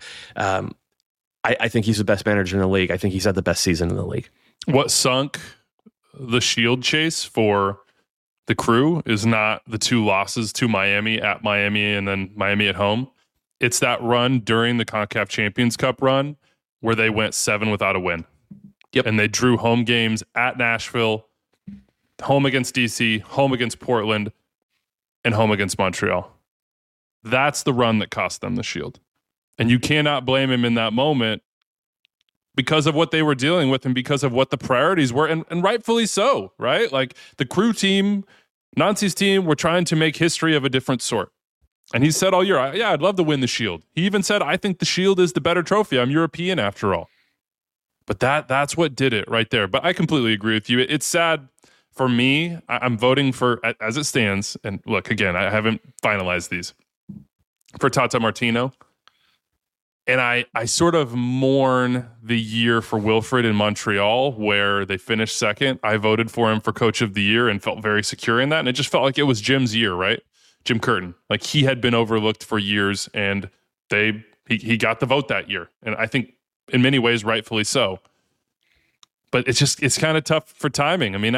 I think he's the best manager in the league. I think he's had the best season in the league. What sunk the Shield chase for the Crew is not the 2 losses to Miami at Miami and then Miami at home. It's that run during the CONCACAF Champions Cup run where they went 7 without a win. Yep. And they drew home games at Nashville, home against DC, home against Portland, and home against Montreal. That's the run that cost them the Shield. And you cannot blame him in that moment because of what they were dealing with and because of what the priorities were, and rightfully so, right? Like the Crew team, Nancy's team, were trying to make history of a different sort. And he said all year, I'd love to win the Shield. He even said, I think the Shield is the better trophy. I'm European after all. But that's what did it right there. But I completely agree with you. It's sad for me. I'm voting for, as it stands, and look, again, I haven't finalized these, for Tata Martino. And I sort of mourn the year for Wilfried in Montreal where they finished second. I voted for him for Coach of the Year and felt very secure in that. And it just felt like it was Jim's year, right? Jim Curtin. Like he had been overlooked for years and he got the vote that year. And I think in many ways, rightfully so. But it's kind of tough for timing. I mean,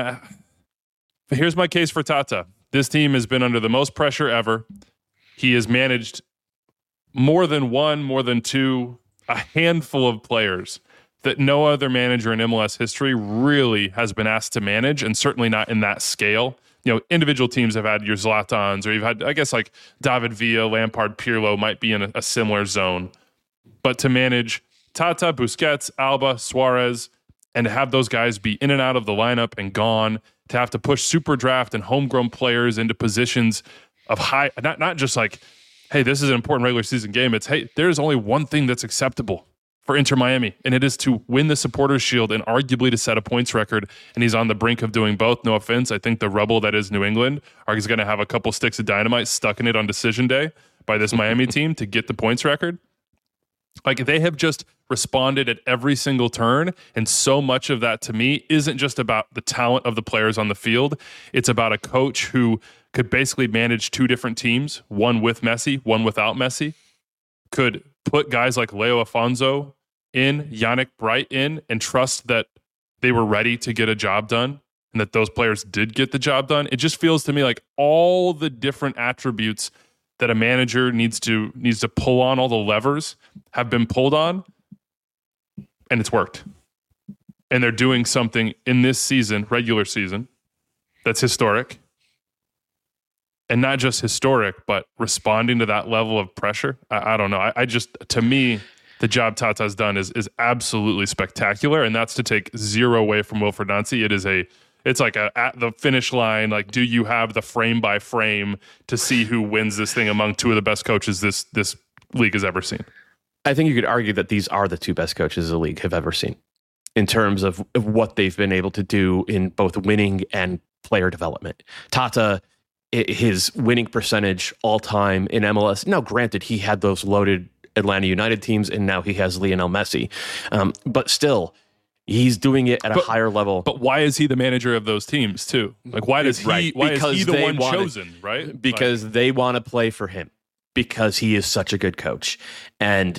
here's my case for Tata. This team has been under the most pressure ever. He has managed more than 1, more than 2, a handful of players that no other manager in MLS history really has been asked to manage, and certainly not in that scale. Individual teams have had your Zlatans, or you've had, I guess, like David Villa, Lampard, Pirlo might be in a similar zone. But to manage Tata, Busquets, Alba, Suarez, and to have those guys be in and out of the lineup and gone, to have to push super draft and homegrown players into positions of high, not just like, hey, this is an important regular season game. It's, hey, there's only one thing that's acceptable for Inter Miami, and it is to win the Supporters' Shield and arguably to set a points record, and he's on the brink of doing both. No offense. I think the rubble that is New England are going to have a couple sticks of dynamite stuck in it on decision day by this Miami team to get the points record. Like, they have just responded at every single turn. And so much of that to me isn't just about the talent of the players on the field. It's about a coach who could basically manage two different teams, one with Messi, one without Messi, could put guys like Leo Afonso in, Yannick Bright in, and trust that they were ready to get a job done and that those players did get the job done. It just feels to me like all the different attributes that a manager needs to pull on, all the levers have been pulled on, and it's worked. And they're doing something in this season, regular season, that's historic. And not just historic, but responding to that level of pressure. I don't know. I just, to me, the job Tata's done is absolutely spectacular, and that's to take zero away from Wilfried Nancy. It's like at the finish line, like, do you have the frame by frame to see who wins this thing among two of the best coaches this league has ever seen? I think you could argue that these are the two best coaches the league have ever seen in terms of what they've been able to do in both winning and player development. Tata, his winning percentage all time in MLS. Now, granted, he had those loaded Atlanta United teams, and now he has Lionel Messi. But still, he's doing it at a higher level. But why is he the manager of those teams too? Like, why is he the one chosen, right? Because they want to play for him, because he is such a good coach. And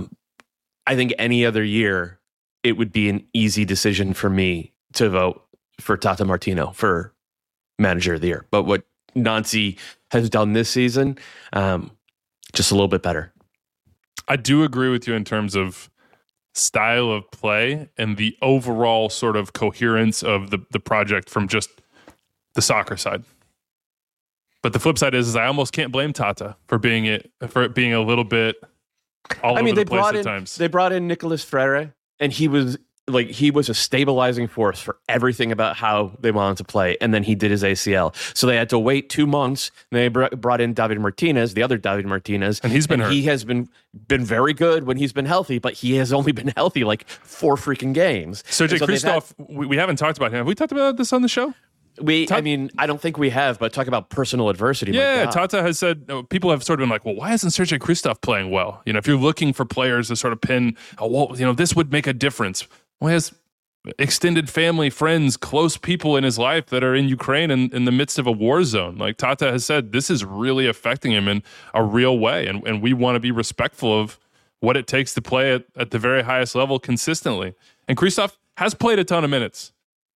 I think any other year, it would be an easy decision for me to vote for Tata Martino for manager of the year. But what Nancy has done this season, just a little bit better. I do agree with you in terms of style of play and the overall sort of coherence of the project from just the soccer side. But the flip side is I almost can't blame Tata for it being a little bit all over the place at times. They brought in Nicolas Freire, and he was a stabilizing force for everything about how they wanted to play. And then he did his ACL. So they had to wait 2 months. And they brought in David Martinez, the other David Martinez. And he's been hurt. He has been very good when he's been healthy, but he has only been healthy like 4 freaking games. Sergei Christoph, we haven't talked about him. Have we talked about this on the show? I don't think we have, but talk about personal adversity. Yeah, Tata has said, people have sort of been like, well, why isn't Sergei Christoph playing well? If you're looking for players to sort of pin, this would make a difference. Well, he has extended family, friends, close people in his life that are in Ukraine and in the midst of a war zone. Like Tata has said, this is really affecting him in a real way. And we want to be respectful of what it takes to play at the very highest level consistently. And Christoph has played a ton of minutes.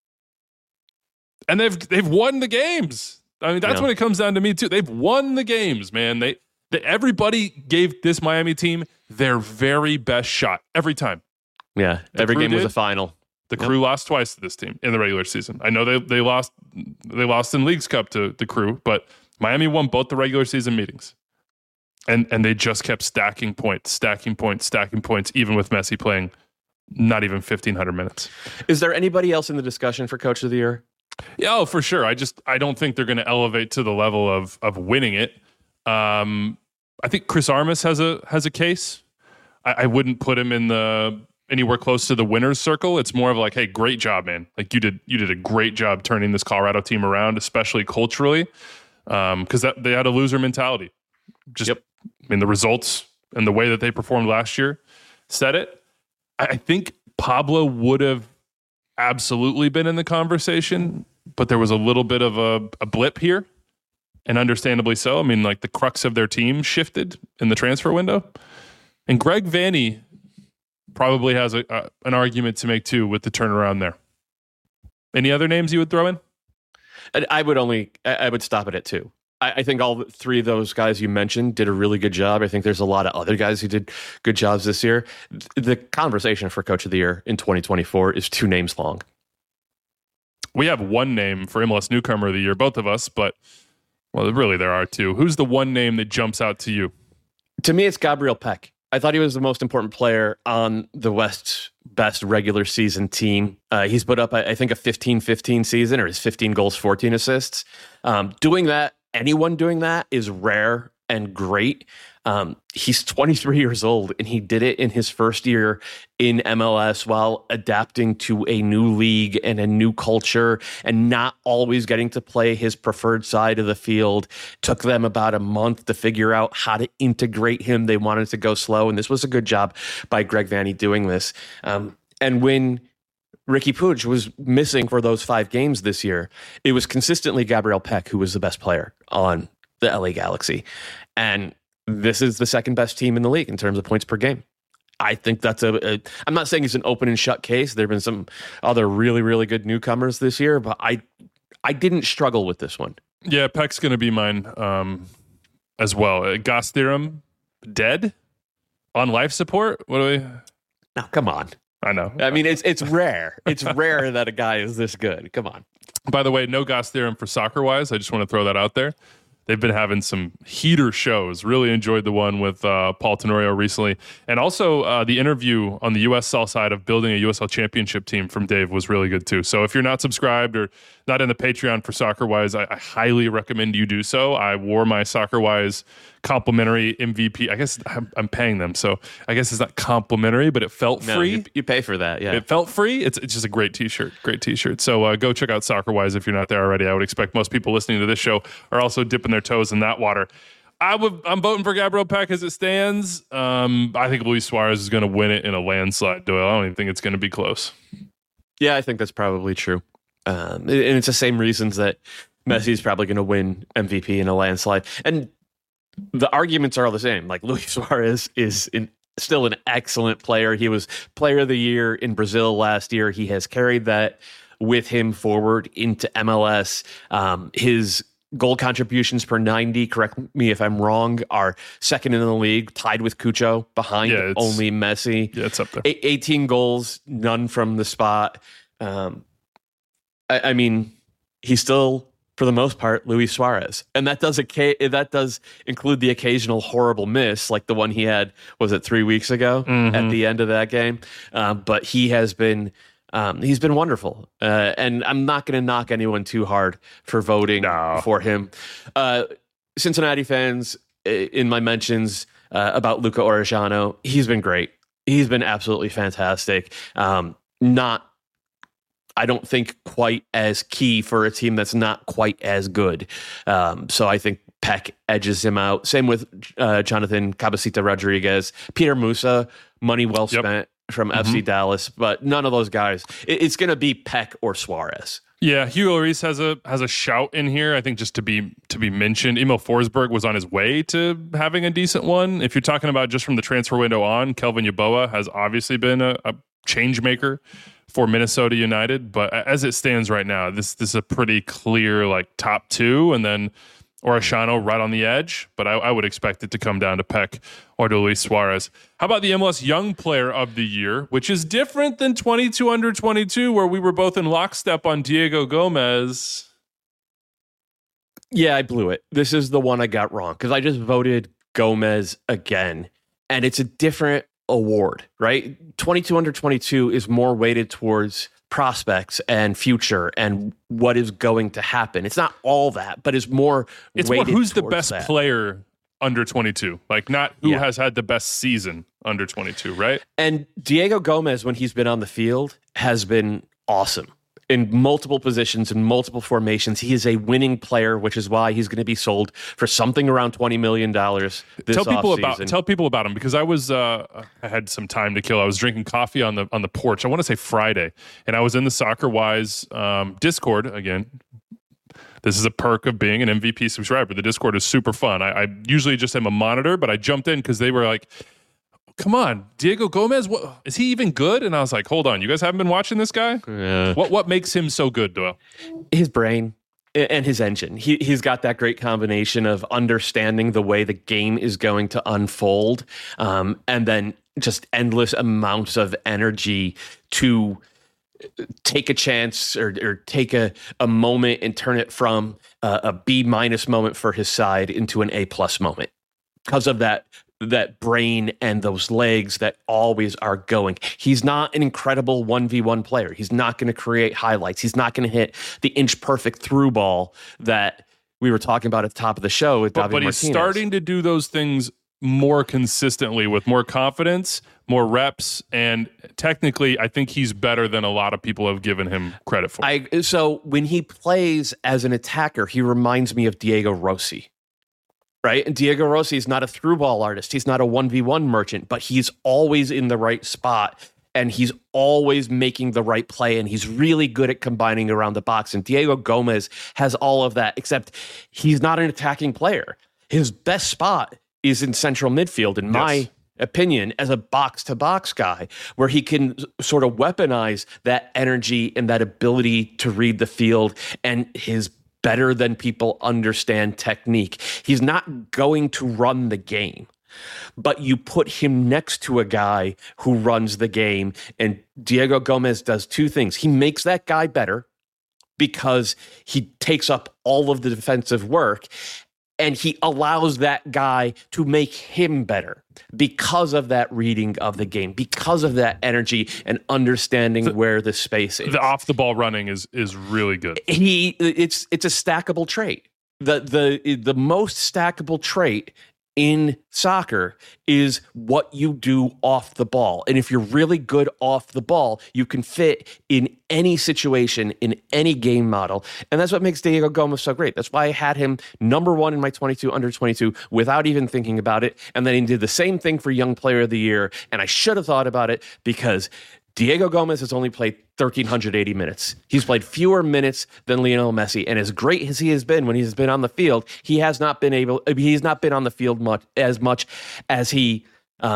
And they've won the games. I mean, that's what it comes down to me too. They've won the games, man. Everybody gave this Miami team their very best shot every time. Yeah, every game was a final. The Crew lost twice to this team in the regular season. I know they lost in Leagues Cup to the Crew, but Miami won both the regular season meetings. And they just kept stacking points, even with Messi playing not even 1,500 minutes. Is there anybody else in the discussion for Coach of the Year? Yeah, oh, for sure. I don't think they're going to elevate to the level of winning it. I think Chris Armas has a case. I wouldn't put him in anywhere close to the winner's circle. It's more of like, hey, great job, man. Like you did a great job turning this Colorado team around, especially culturally, because they had a loser mentality. I mean, the results and the way that they performed last year said it. I think Pablo would have absolutely been in the conversation, but there was a little bit of a blip here, and understandably so. I mean, like the crux of their team shifted in the transfer window. And Greg Vanney probably has an argument to make too with the turnaround there. Any other names you would throw in? I would stop it at 2. I think all 3 of those guys you mentioned did a really good job. I think there's a lot of other guys who did good jobs this year. The conversation for Coach of the Year in 2024 is 2 names long. We have 1 name for MLS Newcomer of the Year, both of us, but well, really there are 2. Who's the one name that jumps out to you? To me, it's Gabriel Peck. I thought he was the most important player on the West's best regular season team. He's put up, I think, a 15-15 season, or his 15 goals, 14 assists. Anyone doing that is rare and great. He's 23 years old, and he did it in his first year in MLS while adapting to a new league and a new culture and not always getting to play his preferred side of the field. Took them about a month to figure out how to integrate him. They wanted to go slow, and this was a good job by Greg Vanney doing this. And when Ricky Puig was missing for those 5 games this year, it was consistently Gabriel Peck who was the best player on the LA Galaxy. And this is the second best team in the league in terms of points per game. I think that's I'm not saying it's an open and shut case. There have been some other really, really good newcomers this year, but I didn't struggle with this one. Yeah, Peck's going to be mine as well. Goss Theorem, dead? On life support? What do we... Now, come on. I know. I mean, it's rare. It's rare that a guy is this good. Come on. By the way, no Goss Theorem for Soccer-Wise. I just want to throw that out there. They've been having some heater shows. Really enjoyed the one with Paul Tenorio recently. And also the interview on the USL side of building a USL championship team from Dave was really good too. So if you're not subscribed or not in the Patreon for Soccer-Wise, I highly recommend you do so. I wore my Soccer-Wise complimentary MVP. I guess I'm paying them, so I guess it's not complimentary, but it felt free. You pay for that, yeah. It felt free. It's just a great t-shirt. Great t-shirt. So go check out Soccer-Wise if you're not there already. I would expect most people listening to this show are also dipping their toes in that water. I'm voting for Gabriel Peck as it stands. I think Luis Suarez is going to win it in a landslide, Doyle. I don't even think it's going to be close. Yeah, I think that's probably true. And it's the same reasons that Messi's probably going to win MVP in a landslide. And the arguments are all the same. Like, Luis Suarez is still an excellent player. He was player of the year in Brazil last year. He has carried that with him forward into MLS. His goal contributions per 90, correct me if I'm wrong, are second in the league, tied with Cucho, behind only Messi. Yeah, it's up there. 18 goals, none from the spot. I mean, he's still, for the most part, Luis Suarez. And that does include the occasional horrible miss, like the one he had, was it 3 weeks ago at the end of that game? But he has been... he's been wonderful. And I'm not going to knock anyone too hard for voting for him. Cincinnati fans, in my mentions about Luca Orellano, he's been great. He's been absolutely fantastic. I don't think quite as key for a team that's not quite as good. So I think Peck edges him out. Same with Jonathan Cabecita Rodriguez. Peter Musa, money well spent from FC Dallas, but none of those guys. It's going to be Peck or Suarez. Yeah, Hugo Lloris has a shout in here. I think just to be mentioned. Emil Forsberg was on his way to having a decent one. If you're talking about just from the transfer window on, Kelvin Yeboah has obviously been a change maker for Minnesota United, but as it stands right now, this is a pretty clear like top 2, and then Orellano right on the edge, but I would expect it to come down to Peck or to Luis Suarez. How about the MLS Young Player of the Year, which is different than 22 under 22, where we were both in lockstep on Diego Gomez? Yeah, I blew it. This is the one I got wrong because I just voted Gomez again, and it's a different award, right? 22 under 22 is more weighted towards prospects and future and what is going to happen. It's not all that, but it's more weighted who's the towards best that. player under 22, like not who has had the best season under 22, right? And Diego Gomez, when he's been on the field, has been awesome in multiple positions, in multiple formations. He is a winning player, which is why he's going to be sold for something around $20 million this offseason. Tell people about him, because I had some time to kill. I was drinking coffee on the porch. I want to say Friday, and I was in the Soccer-Wise Discord again. This is a perk of being an MVP subscriber. The Discord is super fun. I usually just am a monitor, but I jumped in because they were like, come on, Diego Gomez, what, is he even good? And I was like, hold on, you guys haven't been watching this guy? Yeah. What makes him so good, Doyle? His brain and his engine. He's got that great combination of understanding the way the game is going to unfold, and then just endless amounts of energy to take a chance or take a moment and turn it from a B- moment for his side into an A+ moment because of that brain and those legs that always are going. He's not an incredible 1v1 player. He's not going to create highlights. He's not going to hit the inch perfect through ball that we were talking about at the top of the show with David Martinez. But he's starting to do those things more consistently with more confidence, more reps, and technically, I think he's better than a lot of people have given him credit for. So when he plays as an attacker, he reminds me of Diego Rossi. Right? And Diego Rossi is not a through ball artist. He's not a 1v1 merchant, but he's always in the right spot and he's always making the right play and he's really good at combining around the box. And Diego Gomez has all of that, except he's not an attacking player. His best spot is in central midfield, in my opinion, as a box-to-box guy, where he can sort of weaponize that energy and that ability to read the field and his better than people understand technique. He's not going to run the game, but you put him next to a guy who runs the game, and Diego Gomez does two things. He makes that guy better because he takes up all of the defensive work, and he allows that guy to make him better because of that reading of the game, because of that energy and understanding where the space is. The off the ball running is really good. It's a stackable trait. The most stackable trait in soccer is what you do off the ball. And if you're really good off the ball, you can fit in any situation, in any game model. And that's what makes Diego Gomez so great. That's why I had him number one in my 22 under 22 without even thinking about it. And then he did the same thing for Young Player of the Year. And I should have thought about it because Diego Gomez has only played 1,380 minutes. He's played fewer minutes than Lionel Messi, and as great as he has been when he's been on the field, he's not been on the field much as he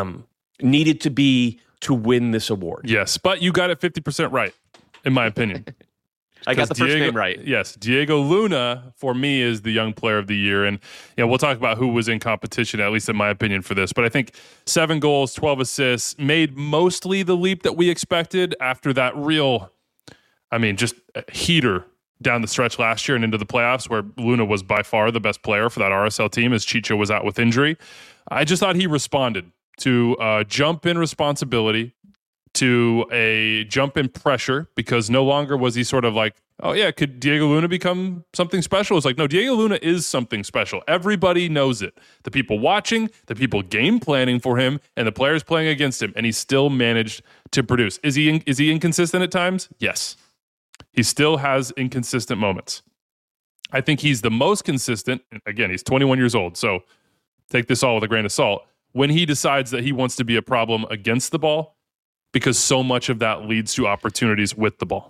needed to be to win this award. Yes, but you got it 50% right, in my opinion. I got the first name right. Yes, Diego Luna, for me, is the Young Player of the Year. And we'll talk about who was in competition, at least in my opinion, for this. But I think 7 goals, 12 assists, made mostly the leap that we expected after that real, just a heater down the stretch last year and into the playoffs where Luna was by far the best player for that RSL team as Chicho was out with injury. I just thought he responded to a jump in responsibility, to a jump in pressure, because no longer was he sort of like, oh yeah, could Diego Luna become something special? It's like, no, Diego Luna is something special. Everybody knows it. The people watching, the people game planning for him, and the players playing against him, and he still managed to produce. Is he inconsistent at times? Yes. He still has inconsistent moments. I think he's the most consistent. Again, he's 21 years old, so take this all with a grain of salt. When he decides that he wants to be a problem against the ball, because so much of that leads to opportunities with the ball.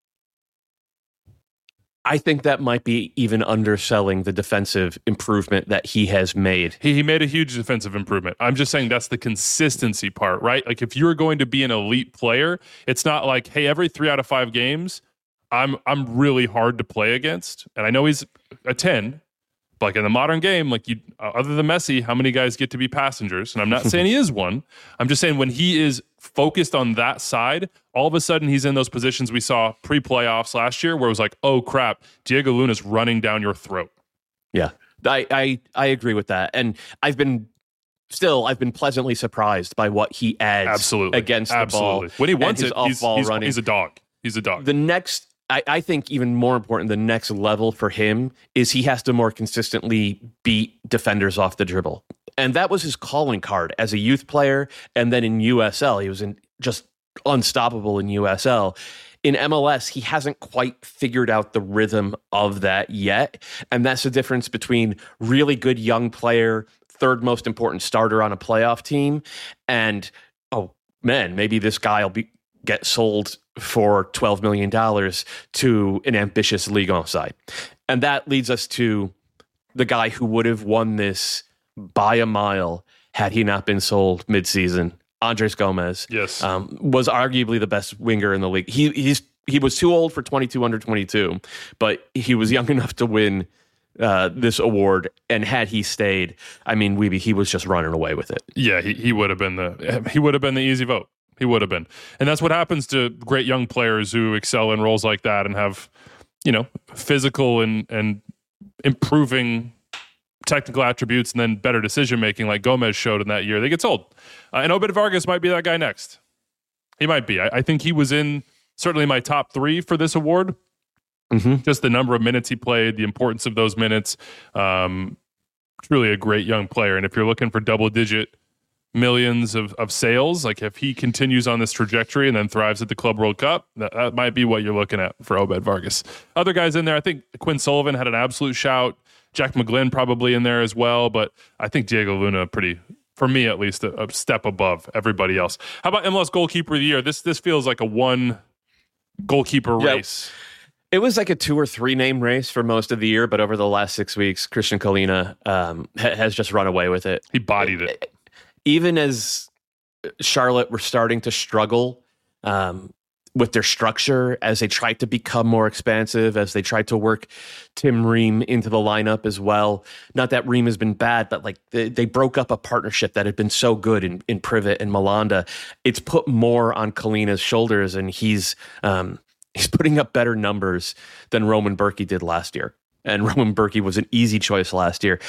I think that might be even underselling the defensive improvement that he has made. He made a huge defensive improvement. I'm just saying that's the consistency part, right? Like if you're going to be an elite player, it's not like, hey, every 3 out of 5 games, I'm really hard to play against. And I know he's a 10, but like in the modern game, like other than Messi, how many guys get to be passengers? And I'm not saying he is one. I'm just saying when he is focused on that side, all of a sudden he's in those positions we saw pre-playoffs last year where it was like, oh crap, Diego Luna's running down your throat. Yeah, I agree with that. And I've been pleasantly surprised by what he adds against the ball. When he wants it, he's a dog. He's a dog. The next, I think even more important, the next level for him is he has to more consistently beat defenders off the dribble. And that was his calling card as a youth player. And then in USL, he was just unstoppable in USL. In MLS, he hasn't quite figured out the rhythm of that yet. And that's the difference between really good young player, third most important starter on a playoff team, and, oh man, maybe this guy will get sold for $12 million to an ambitious Ligue 1 side. And that leads us to the guy who would have won this by a mile had he not been sold midseason. Andres Gomez, yes, was arguably the best winger in the league. He was too old for 22 under 22, but he was young enough to win this award. And had he stayed, Weeby, he was just running away with it. Yeah, he would have been the easy vote. He would have been. And that's what happens to great young players who excel in roles like that and have, physical and improving technical attributes and then better decision making like Gomez showed in that year. They get sold. And Obed Vargas might be that guy next. He might be. I think he was in certainly my top 3 for this award. Mm-hmm. Just the number of minutes he played, the importance of those minutes. truly a great young player. And if you're looking for double-digit millions of sales, like if he continues on this trajectory and then thrives at the Club World Cup, that might be what you're looking at for Obed Vargas. Other guys in there, I think Quinn Sullivan had an absolute shout. Jack McGlynn probably in there as well, but I think Diego Luna for me at least, a step above everybody else. How about MLS Goalkeeper of the Year? This feels like a one goalkeeper race. It was like a 2 or 3 name race for most of the year, but over the last 6 weeks, Christian Colina has just run away with it. He bodied it. Even as Charlotte were starting to struggle with their structure, as they tried to become more expansive, as they tried to work Tim Ream into the lineup as well. Not that Ream has been bad, but like they broke up a partnership that had been so good in Privet and Malanda. It's put more on Colina's shoulders, and he's putting up better numbers than Roman Berkey did last year. And Roman Berkey was an easy choice last year.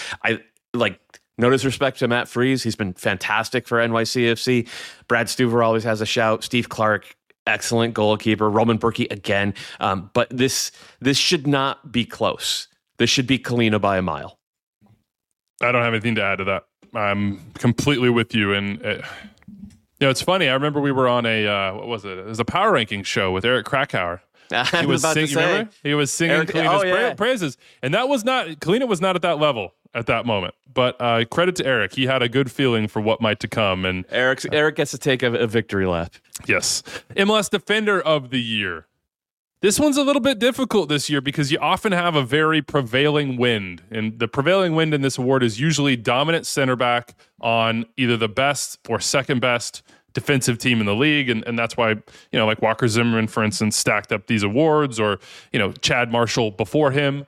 No disrespect to Matt Freese. He's been fantastic for NYCFC. Brad Stuver always has a shout. Steve Clark, excellent goalkeeper. Roman Berkey again. But this should not be close. This should be Colina by a mile. I don't have anything to add to that. I'm completely with you. And it's funny. I remember we were on what was it? It was a power ranking show with Eric Krakauer. He was singing. He was singing Colina's praises, and Colina was not at that level at that moment. But credit to Eric. He had a good feeling for what might to come. And Eric gets to take a victory lap. Yes. MLS Defender of the Year. This one's a little bit difficult this year because you often have a very prevailing wind. And the prevailing wind in this award is usually dominant center back on either the best or second best defensive team in the league. And that's why, like Walker Zimmerman, for instance, stacked up these awards, or, Chad Marshall before him.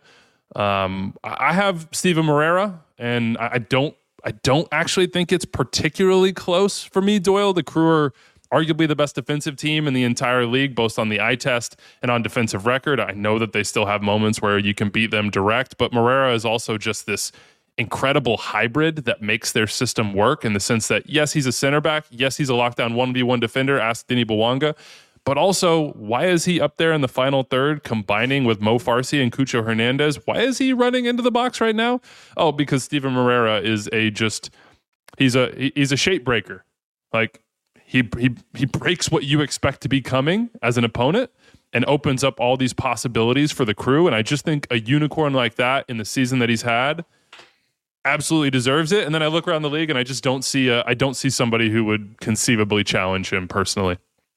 I have Steven Moreira, and I don't actually think it's particularly close for me, Doyle. The Crew are arguably the best defensive team in the entire league, both on the eye test and on defensive record. I know that they still have moments where you can beat them direct, but Moreira is also just this incredible hybrid that makes their system work, in the sense that, yes, he's a center back. Yes, he's a lockdown 1v1 defender. Ask Denny Bwanga. But also, why is he up there in the final third combining with Mo Farsi and Cucho Hernandez? Why is he running into the box right now? Oh, because Steven Moreira is he's a shape breaker. Like he breaks what you expect to be coming as an opponent and opens up all these possibilities for the Crew. And I just think a unicorn like that in the season that he's had absolutely deserves it. And then I look around the league and I just don't see somebody who would conceivably challenge him personally.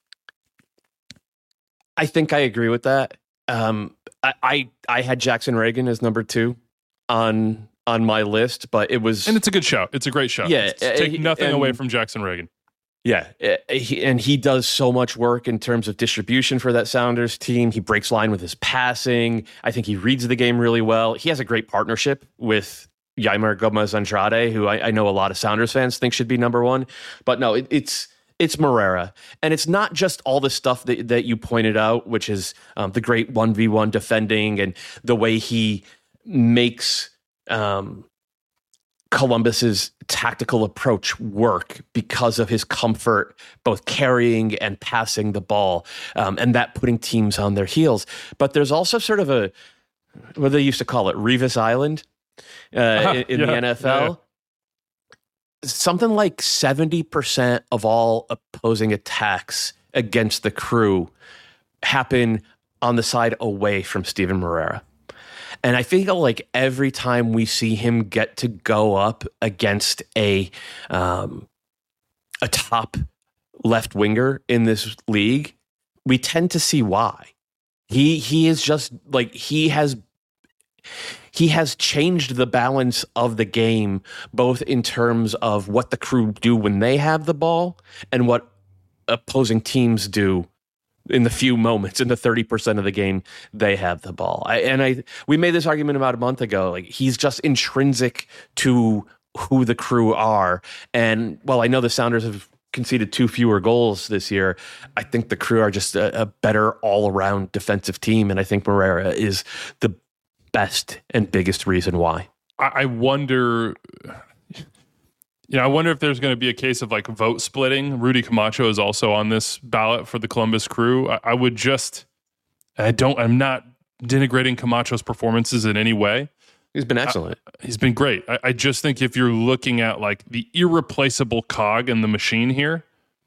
I think I agree with that. I had Jackson Reagan as number 2 on my list, but it's a good shout. It's a great shout. Yeah, take nothing away from Jackson Reagan. Yeah, he does so much work in terms of distribution for that Sounders team. He breaks line with his passing. I think he reads the game really well. He has a great partnership with Yaimer Gomez Andrade, who I know a lot of Sounders fans think should be number 1. But no, it's Moreira. And it's not just all the stuff that you pointed out, which is the great 1v1 defending and the way he makes Columbus's tactical approach work because of his comfort both carrying and passing the ball, and that putting teams on their heels. But there's also sort of what they used to call it, Revis Island in the NFL. Yeah. Something like 70% of all opposing attacks against the Crew happen on the side away from Steven Moreira. And I feel like every time we see him get to go up against a top left winger in this league, we tend to see why. He is just like, he has changed the balance of the game, both in terms of what the Crew do when they have the ball and what opposing teams do in the few moments, in the 30% of the game they have the ball. We made this argument about a month ago. Like, he's just intrinsic to who the Crew are. And while I know the Sounders have conceded 2 fewer goals this year, I think the Crew are just a better all-around defensive team. And I think Moreira is the best and biggest reason why. I wonder if there's going to be a case of like vote splitting. Rudy Camacho is also on this ballot for the Columbus Crew. I'm not denigrating Camacho's performances in any way, He's been excellent. He's been great. I just think if you're looking at like the irreplaceable cog in the machine here,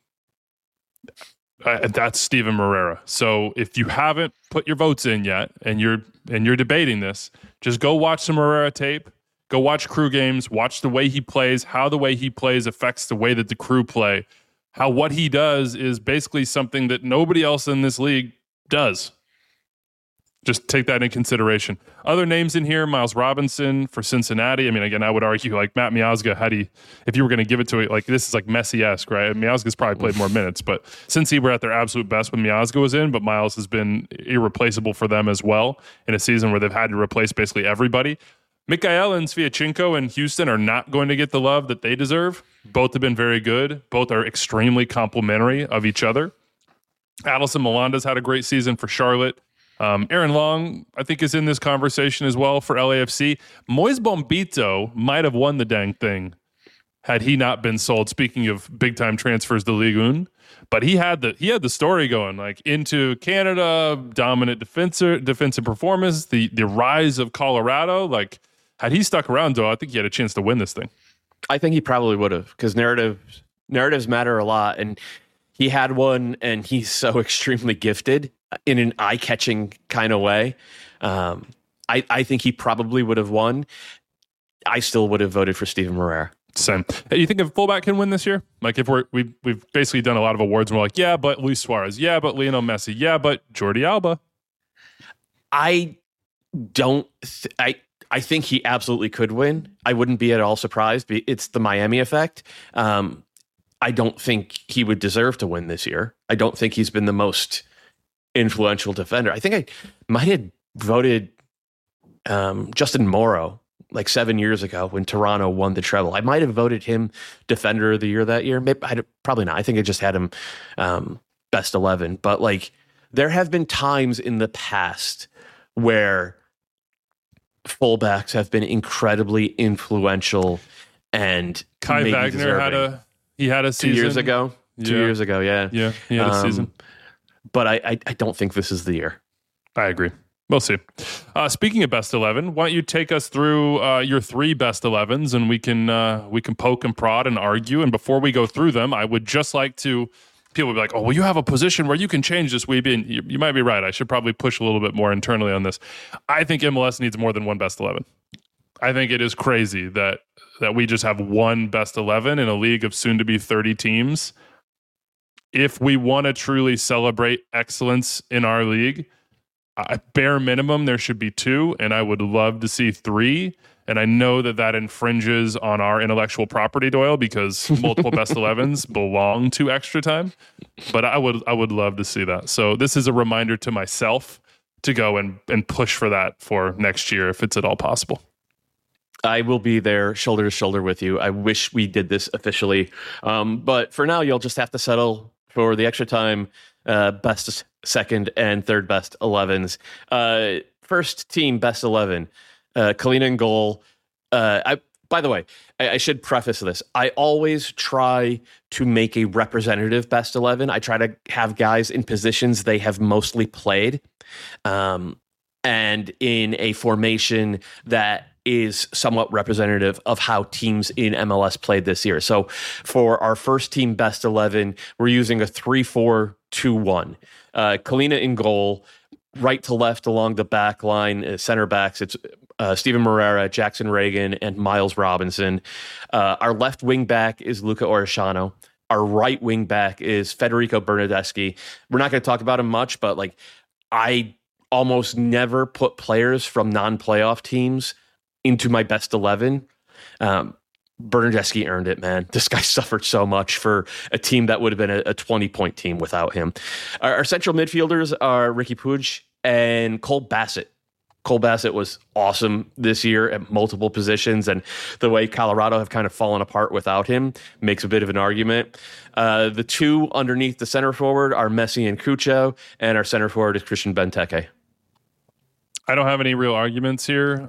that's Steven Moreira. So if you haven't put your votes in yet and you're debating this, just go watch some Moreira tape. Go watch crew games. Watch the way he plays, how the way he plays affects the way that the crew play. How what he does is basically something that nobody else in this league does. Just take that in consideration. Other names in here, Miles Robinson for Cincinnati. I mean, again, I would argue like Matt Miazga, if you were going to give it to it, like this is like Messi-esque, right? Miazga's probably played more minutes, but Cincy were at their absolute best when Miazga was in, but Miles has been irreplaceable for them as well in a season where they've had to replace basically everybody. Mikhail and Sviatchenko in Houston are not going to get the love that they deserve. Both have been very good. Both are extremely complimentary of each other. Adelson Melanda's had a great season for Charlotte. Aaron Long, I think, is in this conversation as well for LAFC. Moise Bombito might have won the dang thing had he not been sold. Speaking of big-time transfers to Ligue 1, but he had the story going, like into Canada, dominant defensive performance, the rise of Colorado. Like, had he stuck around, though, I think he had a chance to win this thing. I think he probably would have, because narratives matter a lot, and he had one, and he's so extremely gifted in an eye-catching kind of way. I think he probably would have won. I still would have voted for Steven Moreira. Same. Hey, you think a fullback can win this year? Like if we've basically done a lot of awards and we're like, yeah, but Luis Suarez, yeah, but Lionel Messi, yeah, but Jordi Alba. I think he absolutely could win. I wouldn't be at all surprised. It's the Miami effect. I don't think he would deserve to win this year. I don't think he's been the most influential defender. I think I might have voted Justin Morrow like 7 years ago when Toronto won the treble. I might have voted him defender of the year that year. Maybe probably not. I think I just had him best 11. But like there have been times in the past where fullbacks have been incredibly influential, and Kai Wagner had a season 2 years ago. 2 years ago, yeah. Yeah, he had a season. But I don't think this is the year. I agree. We'll see. Speaking of best 11, why don't you take us through your three best 11s, and we can poke and prod and argue. And before we go through them, I would just like to. People would be like, "Oh, well, you have a position where you can change this, Weeby." And you might be right. I should probably push a little bit more internally on this. I think MLS needs more than one best 11. I think it is crazy that we just have one best 11 in a league of soon to be 30 teams. If we want to truly celebrate excellence in our league, bare minimum, there should be two, and I would love to see three. And I know that infringes on our intellectual property, Doyle, because multiple best 11s belong to Extra Time. But I would love to see that. So this is a reminder to myself to go and push for that for next year if it's at all possible. I will be there shoulder to shoulder with you. I wish we did this officially. But for now, you'll just have to settle for the Extra Time best second and third best 11s. First team best 11. Kahlina in goal. By the way, I should preface this. I always try to make a representative best 11. I try to have guys in positions they have mostly played, and in a formation that is somewhat representative of how teams in MLS played this year. So for our first team best 11, we're using a 3-4-2-1. Kahlina in goal, right to left along the back line, center backs. It's Steven Moreira, Jackson Reagan, and Miles Robinson. Our left wing back is Luca Orishano. Our right wing back is Federico Bernardeschi. We're not going to talk about him much, but like I almost never put players from non-playoff teams into my best 11. Bernardeschi earned it, man. This guy suffered so much for a team that would have been a 20-point team without him. Our central midfielders are Ricky Puig and Cole Bassett. Cole Bassett was awesome this year at multiple positions, and the way Colorado have kind of fallen apart without him makes a bit of an argument. The two underneath the center forward are Messi and Cucho, and our center forward is Christian Benteke. I don't have any real arguments here.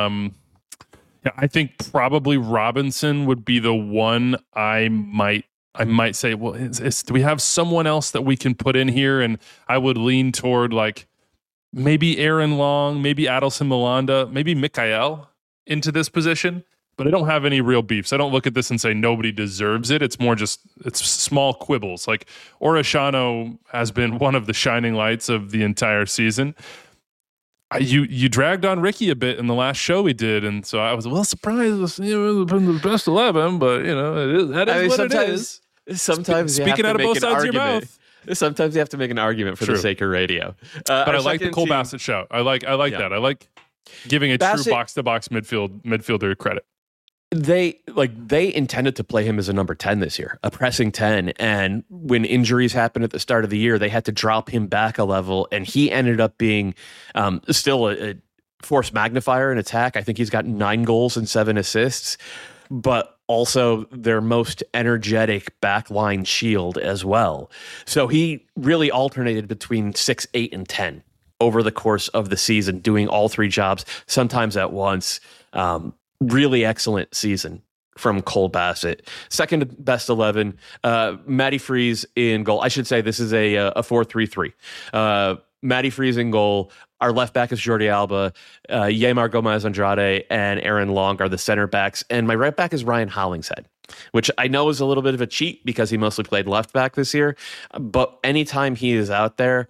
Yeah, I think probably Robinson would be the one I might say, well, do we have someone else that we can put in here? And I would lean toward like maybe Aaron Long, maybe Adelson Melanda, maybe Mikhail. into this position, but I don't have any real beefs. I don't look at this and say nobody deserves it. It's more just, it's small quibbles. Like Orishano has been one of the shining lights of the entire season. You dragged on Ricky a bit in the last show we did, and so I was a little surprised. The best 11, but that is what it is. Sometimes speaking out of both sides of your mouth. Sometimes you have to make an argument for the sake of radio. But I like the Cole Bassett show. I like that. I like giving a true box-to-box midfielder credit. They intended to play him as a number 10 this year, a pressing 10. And when injuries happened at the start of the year, they had to drop him back a level. And he ended up being still a force magnifier in attack. I think he's got 9 goals and 7 assists, but also their most energetic backline shield as well. So he really alternated between 6, 8, and 10 over the course of the season, doing all 3 jobs, sometimes at once. Really excellent season from Cole Bassett. Second best 11, Matty Freese in goal. I should say this is a 4-3-3. Matty Freese in goal. Our left back is Jordi Alba. Yeimar Gomez-Andrade and Aaron Long are the center backs. And my right back is Ryan Hollingshead, which I know is a little bit of a cheat because he mostly played left back this year. But anytime he is out there,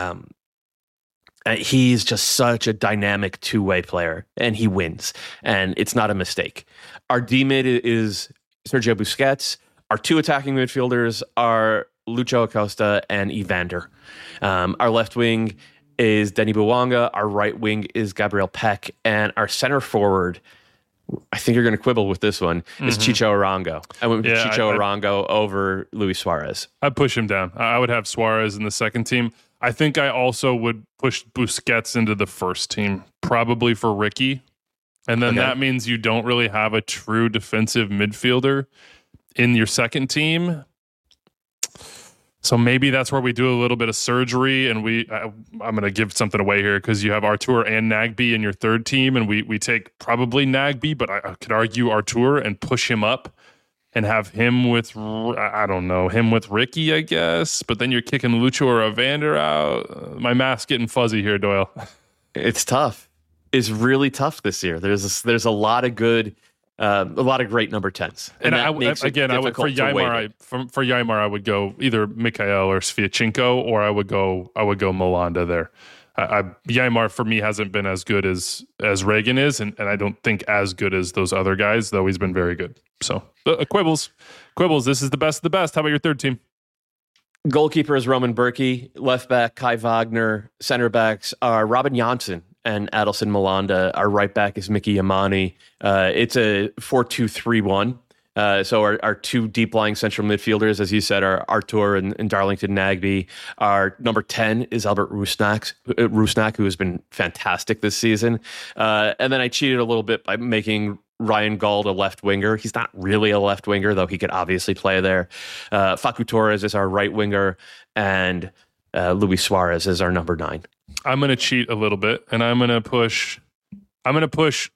he's just such a dynamic two-way player, and he wins, and it's not a mistake. Our D-mid is Sergio Busquets. Our 2 attacking midfielders are Lucho Acosta and Evander. Our left wing is Denny Bouanga. Our right wing is Gabriel Peck, and our center forward, I think you're going to quibble with this one, is Chicho Arango. I went with Chicho Arango over Luis Suarez. I'd push him down. I would have Suarez in the second team. I think I also would push Busquets into the first team, probably for Ricky. And then that means you don't really have a true defensive midfielder in your second team. So maybe that's where we do a little bit of surgery, and I'm going to give something away here because you have Artur and Nagbe in your third team, and we take probably Nagbe, but I could argue Artur and push him up and have him with, I don't know, him with Ricky, I guess. But then you're kicking Lucho or Evander out. My math's getting fuzzy here, Doyle. It's tough. It's really tough this year. There's a lot of good, a lot of great number 10s. And I would for Yeimar, I would go either Mikhail or Sviatchenko, or I would go Malanda there. Yeimar for me hasn't been as good as Reagan is, and I don't think as good as those other guys, though he's been very good. So quibbles. This is the best of the best. How about your third team? Goalkeeper is Roman Berkey. Left back Kai Wagner. Center backs are Robin Janssen and Adelson Malanda. Our right back is Mickey Yamani. It's a 4-2-3-1. So our 2 deep lying central midfielders, as you said, are Artur and Darlington Nagbe. Our number 10 is Albert Rusnak, who has been fantastic this season. And then I cheated a little bit by making Ryan Gauld a left winger. He's not really a left winger, though he could obviously play there. Facu Torres is our right winger, and Luis Suarez is our number 9. I'm going to cheat a little bit, and I'm going to push one of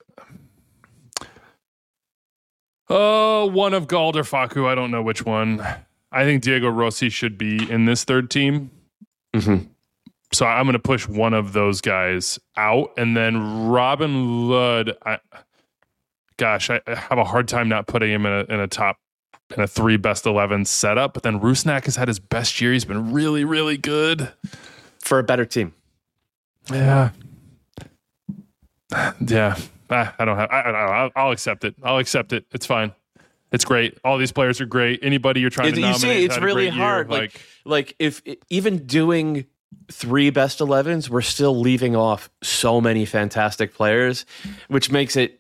Gauld or Facu. I don't know which one. I think Diego Rossi should be in this third team. Mm-hmm. So I'm going to push one of those guys out, and then Robin Lod. I have a hard time not putting him in a 3 best 11 setup. But then Rusnak has had his best year. He's been really, really good for a better team. Yeah. I don't have. I'll accept it. It's fine. It's great. All these players are great. Anybody you're trying to nominate. You see, it's really hard. Like if even doing 3 best 11s, we're still leaving off so many fantastic players, which makes it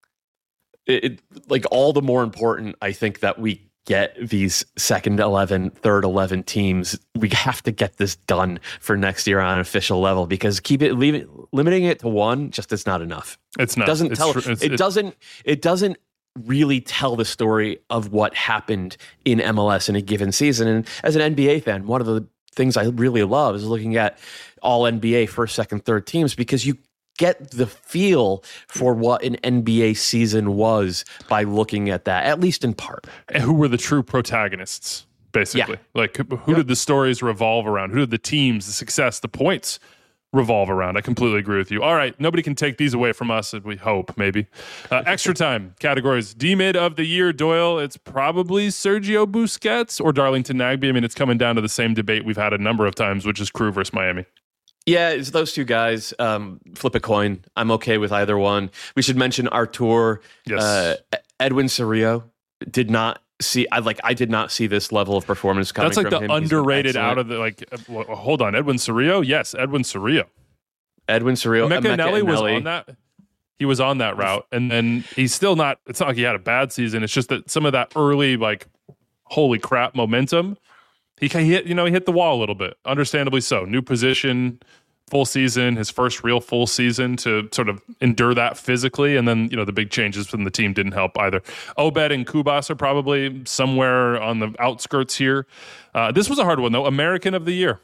like all the more important. I think that we get these second 11, third 11 teams. We have to get this done for next year on an official level, because limiting it to 1 just is not enough. It's not. It doesn't really tell the story of what happened in MLS in a given season. And as an NBA fan, one of the things I really love is looking at all NBA first, second, third teams, because you get the feel for what an NBA season was by looking at that, at least in part. And who were the true protagonists, basically? Yeah. Like, who did the stories revolve around? Who did the teams, the success, the points revolve around. I completely agree with you. All right, nobody can take these away from us, we hope, maybe. Extra time categories. D-mid of the year, Doyle, it's probably Sergio Busquets or Darlington Nagbe. I mean, it's coming down to the same debate we've had a number of times, which is Crew versus Miami. Yeah, it's those two guys. Flip a coin. I'm okay with either one. We should mention Artur. Yes. Edwin Cerrillo did not see. I did not see this level of performance coming. That's like from the him. underrated out of the hold on, Edwin Cerrillo. Yes, Edwin Cerrillo. Edwin Cerrillo. Emeka Eneli was on that. He was on that route, and then he's still not. It's not like he had a bad season. It's just that some of that early holy crap momentum. He hit the wall a little bit, understandably so. New position, full season, his first real full season to sort of endure that physically, and then the big changes from the team didn't help either. Obed and Kubas are probably somewhere on the outskirts here. This was a hard one though. American of the year.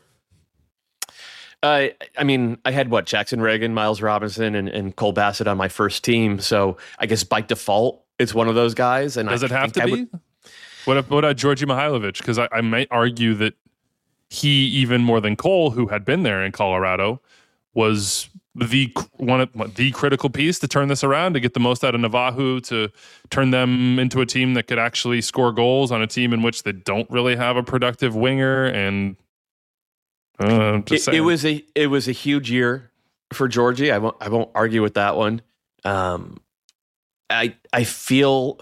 I mean, I had Jackson Reagan, Miles Robinson, and Cole Bassett on my first team, so I guess by default it's one of those guys. And does it have to be? What about Georgi Mihailovic? Because I might argue that he, even more than Cole, who had been there in Colorado, was the critical piece to turn this around, to get the most out of Navajo, to turn them into a team that could actually score goals on a team in which they don't really have a productive winger. And it was a huge year for Georgie. I won't argue with that one. I feel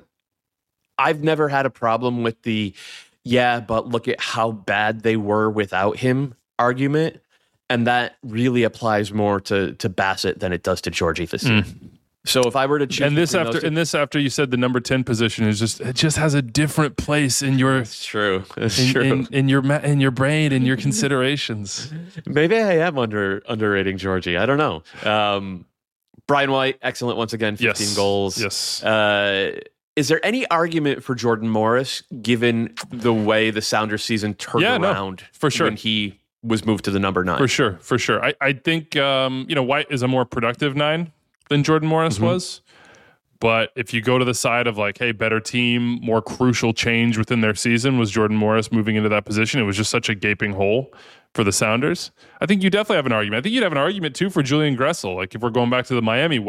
I've never had a problem with the but look at how bad they were without him argument, and that really applies more to Bassett than it does to Georgie this year. So if I were to choose, and this after you said the number 10 position is just has a different place in your. It's true. In your brain and your considerations. Maybe I am underrating Georgie. I don't know. Brian White, excellent once again. 15 goals. Yes. Is there any argument for Jordan Morris given the way the Sounders season turned around? For sure. When he was moved to the number 9. For sure. I think White is a more productive 9 than Jordan Morris was. But if you go to the side of better team, more crucial change within their season was Jordan Morris moving into that position. It was just such a gaping hole for the Sounders. I think you definitely have an argument. I think you'd have an argument too for Julian Gressel. If we're going back to the Miami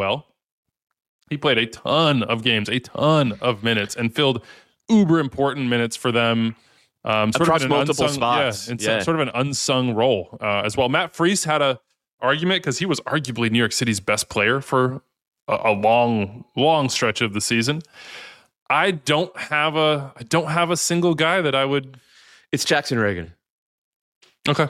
he played a ton of games, a ton of minutes, and filled uber important minutes for them. Across multiple spots. Sort of an unsung role as well. Matt Freese had a argument because he was arguably New York City's best player for a long, long stretch of the season. I don't have a single guy that I would. It's Jackson Reagan. Okay.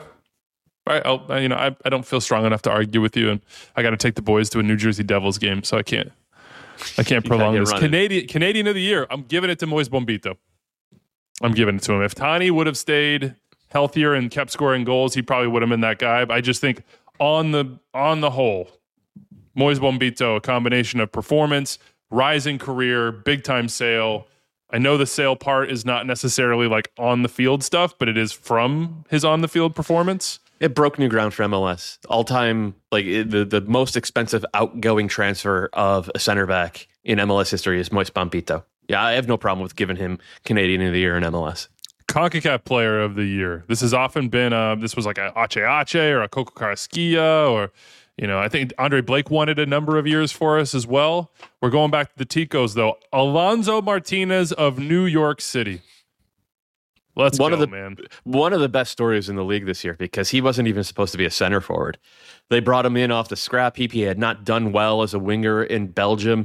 All right. I don't feel strong enough to argue with you, and I got to take the boys to a New Jersey Devils game, so I can't prolong this. Canadian of the year. I'm giving it to Moise Bombito. I'm giving it to him. If Tani would have stayed healthier and kept scoring goals, he probably would have been that guy. But I just think on the whole, Moise Bombito, a combination of performance, rising career, big time sale. I know the sale part is not necessarily on the field stuff, but it is from his on the field performance. It broke new ground for MLS. All time, the most expensive outgoing transfer of a center back in MLS history is Moise Bombito. Yeah, I have no problem with giving him Canadian of the Year in MLS. CONCACAF Player of the Year. This has often been this was a Ache or a Coco Carrasquilla, or I think Andre Blake won it a number of years for us as well. We're going back to the Ticos though. Alonso Martinez of New York City. Let's go, man. One of the best stories in the league this year, because he wasn't even supposed to be a center forward. They brought him in off the scrap heap. He had not done well as a winger in Belgium.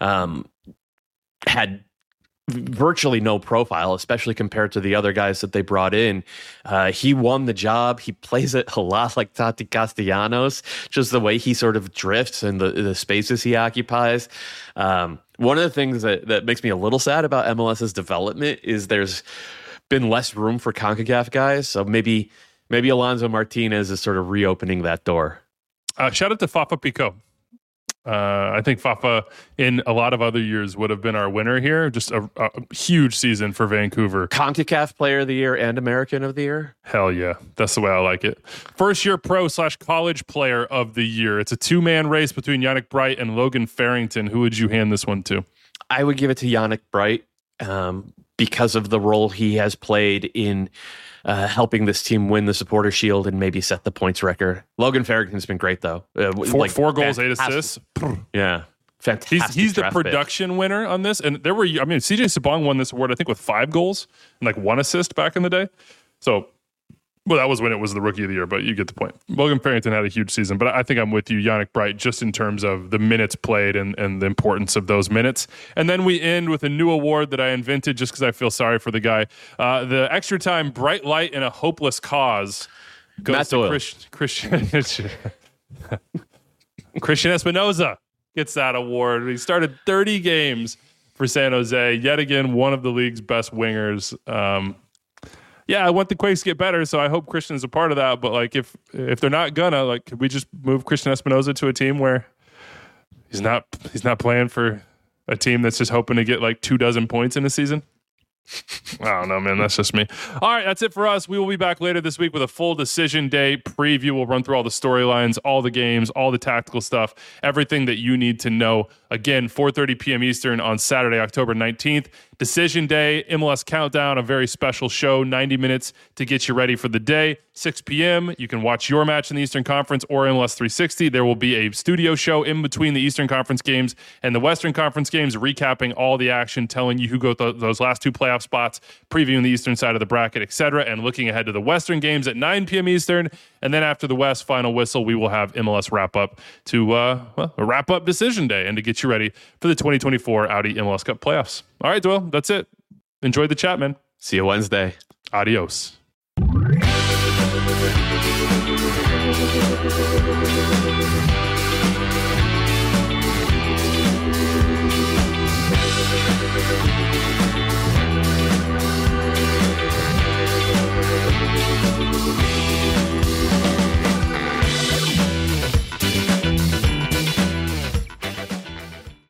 Had virtually no profile, especially compared to the other guys that they brought in. He won the job. He plays it a lot like Tati Castellanos, just the way he sort of drifts and the spaces he occupies. One of the things that makes me a little sad about MLS's development is there's been less room for CONCACAF guys. So maybe Alonso Martinez is sort of reopening that door. Shout out to Fafa Picault. I think Fafa in a lot of other years would have been our winner here. Just a huge season for Vancouver. CONCACAF Player of the Year and American of the Year. Hell yeah. That's the way I like it. First year pro / college player of the year. It's a 2-man race between Yannick Bright and Logan Farrington. Who would you hand this one to? I would give it to Yannick Bright because of the role he has played in helping this team win the Supporter Shield and maybe set the points record. Logan Farrington's been great, though. Four goals, 8 assists. Yeah. Fantastic. He's the production winner on this. And CJ Sabong won this award, I think, with 5 goals and like 1 assist back in the day. So, well, that was when it was the Rookie of the Year, but you get the point. Logan Farrington had a huge season, but I think I'm with you, Yannick Bright, just in terms of the minutes played and the importance of those minutes. And then we end with a new award that I invented just because I feel sorry for the guy. The Extra Time Bright Light in a Hopeless Cause goes to Christian Espinoza. Gets that award. He started 30 games for San Jose. Yet again, one of the league's best wingers. I want the Quakes to get better, so I hope Christian's a part of that. But like, if they're not gonna, like, could we just move Christian Espinoza to a team where he's not playing for a team that's just hoping to get like 24 points in a season? I don't know, man. That's just me. All right, that's it for us. We will be back later this week with a full decision day preview. We'll run through all the storylines, all the games, all the tactical stuff, everything that you need to know. Again, 4:30 p.m. Eastern on Saturday, October 19th. Decision Day, MLS Countdown, a very special show, 90 minutes to get you ready for the day. 6 p.m., you can watch your match in the Eastern Conference or MLS 360. There will be a studio show in between the Eastern Conference games and the Western Conference games, recapping all the action, telling you who got those last 2 playoff spots, previewing the Eastern side of the bracket, etc., and looking ahead to the Western games at 9 p.m. Eastern. And then after the West final whistle, we will have MLS wrap-up to a wrap-up Decision Day and to get you ready for the 2024 Audi MLS Cup playoffs. All right, Doyle, that's it. Enjoy the chat, man. See you Wednesday. Adios.